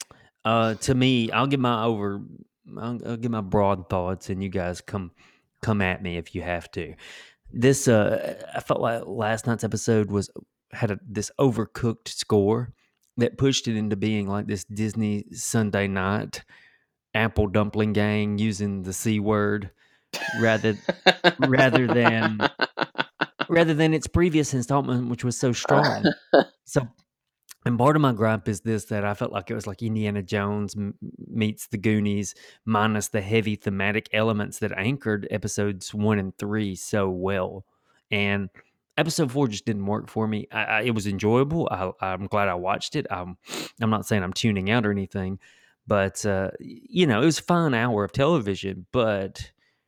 Uh, to me, I'll give my over, I'll, I'll give my broad thoughts, and you guys come come at me if you have to. This, uh, I felt like last night's episode was had a, this overcooked score that pushed it into being like this Disney Sunday night apple dumpling gang using the C word rather rather than rather than its previous installment, which was so strong. So, and part of my gripe is this, that I felt like it was like Indiana Jones m- meets the Goonies minus the heavy thematic elements that anchored episodes one and three so well. And episode four just didn't work for me. I, I, it was enjoyable. I, I'm glad I watched it. I'm, I'm not saying I'm tuning out or anything, but, uh, you know, it was a fun hour of television, but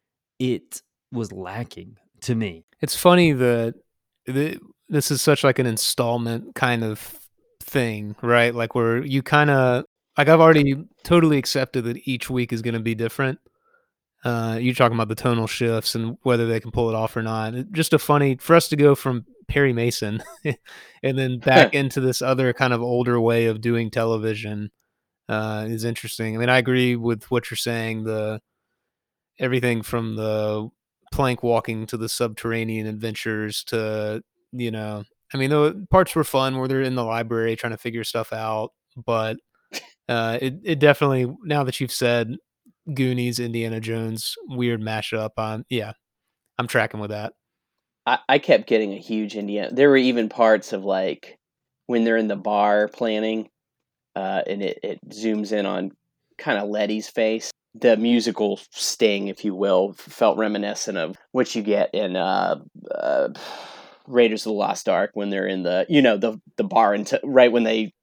it was lacking to me. It's funny that the, this is such like an installment kind of thing, right? Like where you kind of like I've already totally accepted that each week is going to be different. Uh, you're talking about the tonal shifts and whether they can pull it off or not. It, just a funny for us to go from Perry Mason and then back into this other kind of older way of doing television uh, is interesting. I mean, I agree with what you're saying. The everything from the plank walking to the subterranean adventures to, you know, I mean, the parts were fun where they're in the library trying to figure stuff out, but uh, it, it definitely, now that you've said Goonies, Indiana Jones, weird mashup on, yeah, I'm tracking with that. I, I kept getting a huge Indiana. There were even parts of like when they're in the bar planning, uh, and it, it zooms in on kind of Letty's face. The musical sting, if you will, felt reminiscent of what you get in uh, uh, Raiders of the Lost Ark when they're in the, you know, the the bar and t- right when they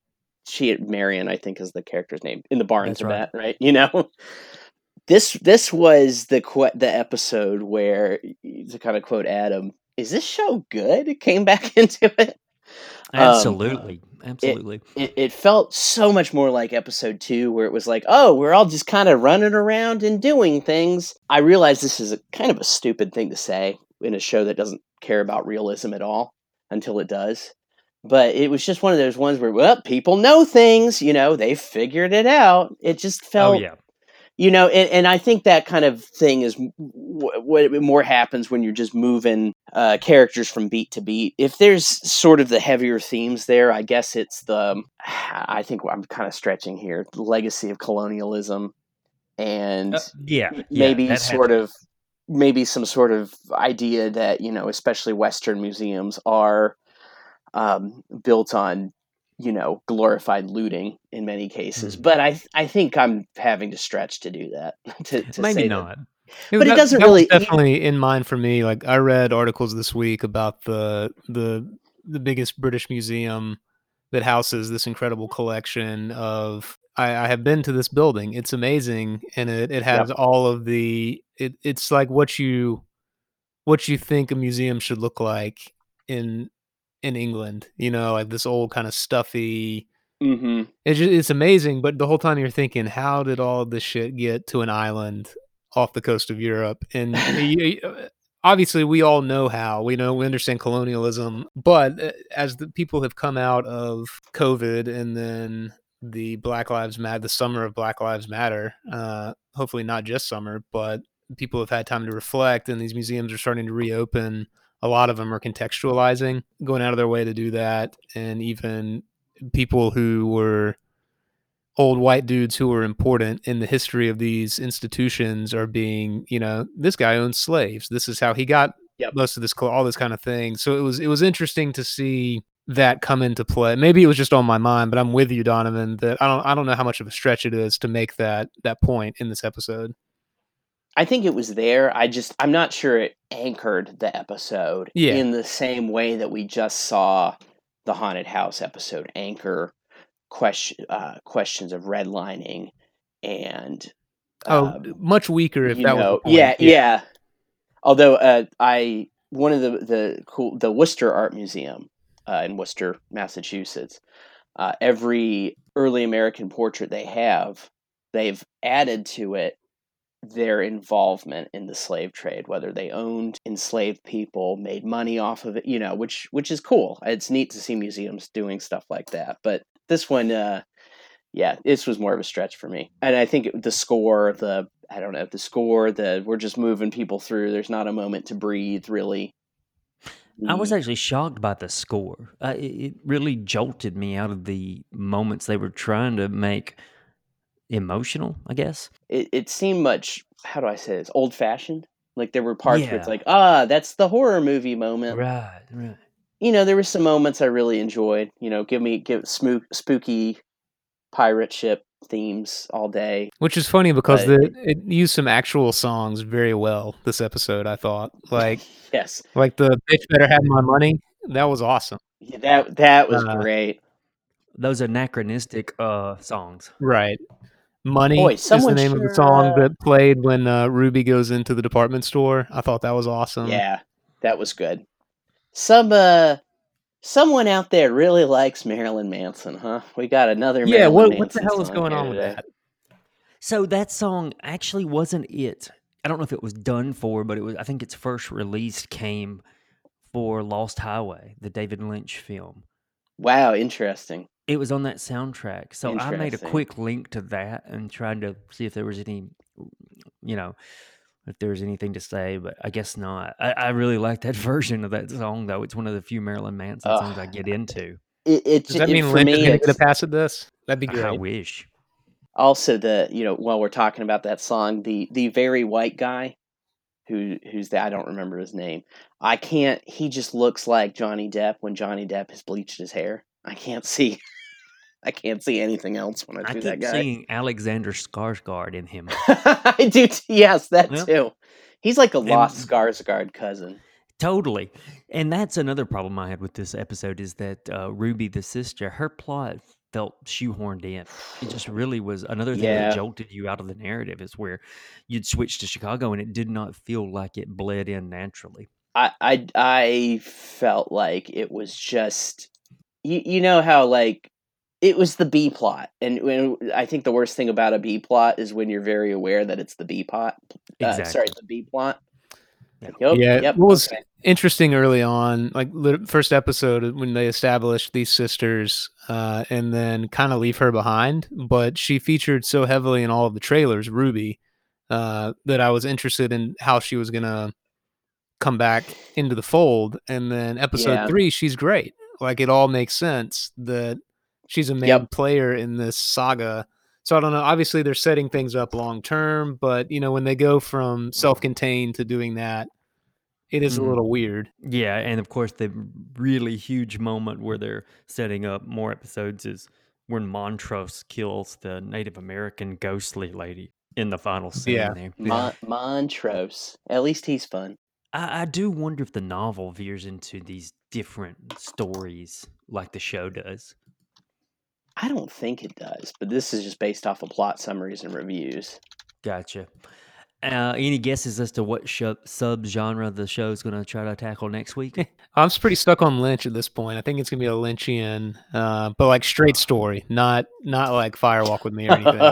she Marion, I think, is the character's name in the bar in That's right. Tibet, right? You know, this this was the qu- the episode where, to kind of quote Adam, "Is this show good?" It came back into it. Um, Absolutely. it Absolutely. it it felt so much more like episode two, where it was like, oh, we're all just kind of running around and doing things. I realize this is a kind of a stupid thing to say in a show that doesn't care about realism at all until it does. But it was just one of those ones where, well, people know things, you know, they figured it out. It just Oh felt, yeah. you know, and, and I think that kind of thing is w- what more happens when you're just moving uh, characters from beat to beat. If there's sort of the heavier themes there, I guess it's the, I think I'm kind of stretching here, the legacy of colonialism and Uh, yeah. m- Yeah. maybe That has sort to. of, maybe some sort of idea that, you know, especially Western museums are um, built on, you know, glorified looting in many cases. Mm. But I I think I'm having to stretch to do that to to Maybe say that. not. It was- But it that doesn't that was really. You, definitely in mind for me. Like I read articles this week about the the the biggest British museum that houses this incredible collection of. I, I have been to this building. It's amazing, and it, it has yep. all of the. It, it's like what you what you think a museum should look like in in England. You know, like this old kind of stuffy. Mm-hmm. It's just, it's amazing, but the whole time you're thinking, how did all this shit get to an island off the coast of Europe? And y- y- obviously, we all know how. We know we understand colonialism, but uh, as the people have come out of COVID and then the Black Lives Matter, the summer of Black Lives Matter, uh, hopefully not just summer, but people have had time to reflect, and these museums are starting to reopen. A lot of them are contextualizing, going out of their way to do that, and even people who were old white dudes who were important in the history of these institutions are being, you know, this guy owns slaves. This is how he got Yep. most of this, all this kind of thing. So it was, it was interesting to see that come into play. Maybe it was just on my mind, but I'm with you, Donovan, that I don't, I don't know how much of a stretch it is to make that, that point in this episode. I think it was there. I just I'm not sure it anchored the episode Yeah. in the same way that we just saw the haunted house episode anchor question uh, questions of redlining and Oh, um, much weaker if you that was the know, point. yeah, yeah. Although uh, I one of the the cool the Worcester Art Museum uh, in Worcester, Massachusetts. Uh, every early American portrait they have, they've added to it their involvement in the slave trade, whether they owned enslaved people, made money off of it, you know, which which is cool. It's neat to see museums doing stuff like that. But this one, uh, yeah, this was more of a stretch for me. And I think it, the score, the I don't know, the score, the we're just moving people through. There's not a moment to breathe, really. I was The actually shocked by the score. Uh, it, it really jolted me out of the moments they were trying to make emotional, I guess. it, it seemed much, how do I say this, old fashioned. Like there were parts where it's Yeah. like, ah, that's the horror movie moment. Right, right. You know, there were some moments I really enjoyed. You know, give me give smook, spooky pirate ship themes all day. Which is funny because But the it, it used some actual songs very well this episode, I thought. Like yes, like the bitch better have my money. That was awesome. yeah, that that was Uh, great. Those anachronistic uh songs. right. Boy, Money is the someone name of the sure. song Uh, that played when uh, Ruby goes into the department store. I thought that was awesome. yeah, that was good. Some uh, someone out there really likes Marilyn Manson, huh? We got another Yeah, Marilyn what what the Manson hell is song going here on with today. that? So that song actually wasn't it. I don't know if it was done for, but it was. I think its first release came for Lost Highway, the David Lynch film. Wow, interesting. It was on that soundtrack. So I made a Interesting. quick link to that and tried to see if there was any, you know, if there was anything to say, but I guess not. I, I really like that version of that song, though. It's one of the few Marilyn Manson songs I Uh, get into. it, it, Does that it mean for Lynch is me, going to get a it's pass at this? That'd be I great. wish. also the you know while we're talking about that song, the the very white guy who who's the I don't remember his name. I can't. He just looks like Johnny Depp when Johnny Depp has bleached his hair. I can't see. I can't see anything else when I I see that keep guy. seeing Alexander Skarsgård in him. I do. T- yes, that Well, too. He's like a lost and Skarsgård cousin. totally. And that's another problem I had with this episode is that uh, Ruby, the sister, her plot felt shoehorned in. It just really was another thing Yeah. that jolted you out of the narrative, is where you'd switch to Chicago and it did not feel like it bled in naturally. I I I felt like it was just you you know how like it was the B plot, and when I think the worst thing about a B plot is when you're very aware that it's the B plot. Uh, sorry, Exactly. the B plot. Yeah. Like, yep, Yeah, yep. what was Okay. interesting early on, like the first episode when they established these sisters, uh, and then kind of leave her behind, but she featured so heavily in all of the trailers, Ruby, uh, that I was interested in how she was gonna come back into the fold. And then episode Yeah. three, she's great. Like it all makes sense that she's a main Yep. player in this saga. So I don't know. Obviously, they're setting things up long term, but you know, when they go from self-contained to doing that, it is a Mhm. little weird. Yeah, and of course, the really huge moment where they're setting up more episodes is when Montrose kills the Native American ghostly lady in the final scene Yeah. there. Mon- Montrose. At least he's fun. I, I do wonder if the novel veers into these different stories like the show does. I don't think it does, but this is just based off of plot summaries and reviews. Gotcha. Uh, any guesses as to what sh- sub-genre the show is going to try to tackle next week? I'm pretty stuck on Lynch at this point. I think it's gonna be a Lynchian, uh, but like straight story, not not like Firewalk with Me or anything.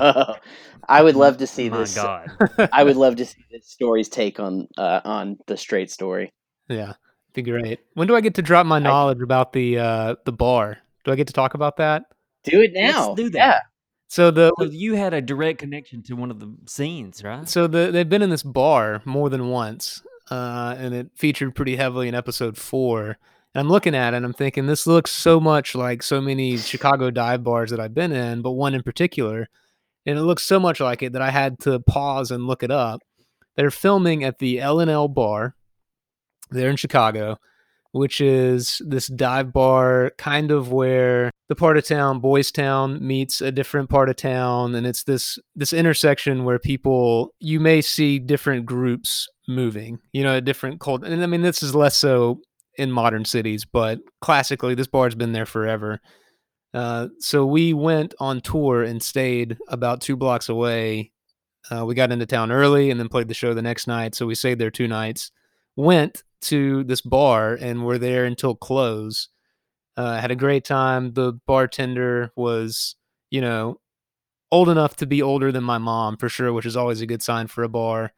I would love to see My this. God. I would love to see this story's take on uh, on the straight story. Yeah, be great. When do I get to drop my I- knowledge about the uh, the bar? Do I get to talk about that? Do it now. Let's do that. Yeah. So the So you had a direct connection to one of the scenes, right? so the they've been in this bar more than once, uh, and it featured pretty heavily in episode four. And I'm looking at it and I'm thinking this looks so much like so many Chicago dive bars that I've been in, but one in particular, and it looks so much like it that I had to pause and look it up. They're filming at the L and L bar there in Chicago, which is this dive bar kind of where the part of town, Boys Town, meets a different part of town, and it's this this intersection where people, you may see different groups moving, you know, a different cult. And I mean, this is less so in modern cities, but classically, this bar's been there forever. Uh, so we went on tour and stayed about two blocks away. Uh, we got into town early and then played the show the next night, so we stayed there two nights. Went to this bar and were there until close. Uh, had a great time. The bartender was, you know, old enough to be older than my mom for sure, which is always a good sign for a bar.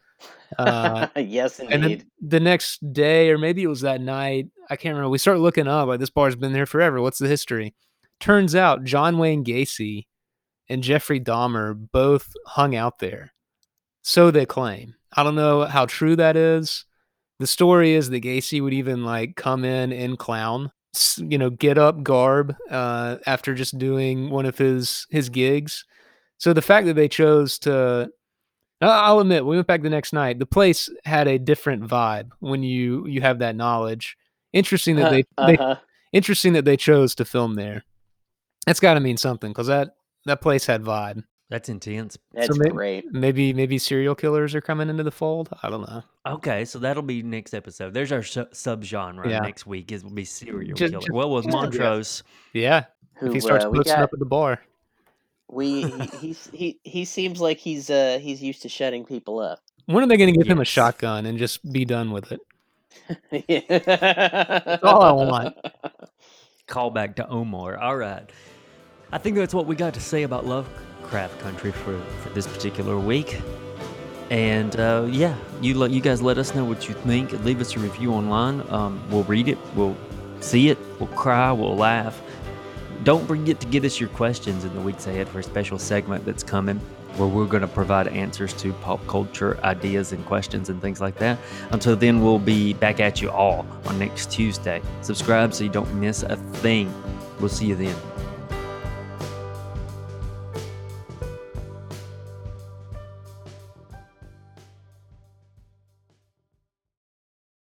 Uh, Yes, and indeed. then the next day, or maybe it was that night, I can't remember. We start looking up like this bar's been there forever. What's the history? Turns out John Wayne Gacy and Jeffrey Dahmer both hung out there. So they claim. I don't know how true that is. The story is that Gacy would even like come in in clown, you know, get up garb uh, after just doing one of his his gigs. So the fact that they chose to, I'll admit, we went back the next night. The place had a different vibe when you you have that knowledge. Interesting that they, they uh-huh. interesting that they chose to film there. That's got to mean something because that that place had vibe. That's intense. That's so may- great. Maybe maybe serial killers are coming into the fold. I don't know. Okay, so that'll be next episode. There's our su- subgenre Yeah. next week. Is will be serial Just- killer. just- well, with just a guess. Montrose, Yeah, Who if he starts uh, we posting got? up at the bar. We he, he's he he seems like he's uh he's used to shutting people up. When are they going to give him a Yes. shotgun and just be done with it? That's all I want. call back to Omar. All right, I think that's what we got to say about Lovecraft Country for, for this particular week. And uh, yeah, you let you guys let us know what you think. Leave us a review online. Um, we'll read it. We'll see it. We'll cry. We'll laugh. Don't forget to get us your questions in the weeks ahead for a special segment that's coming where we're going to provide answers to pop culture ideas and questions and things like that. Until then, we'll be back at you all on next Tuesday. Subscribe so you don't miss a thing. We'll see you then.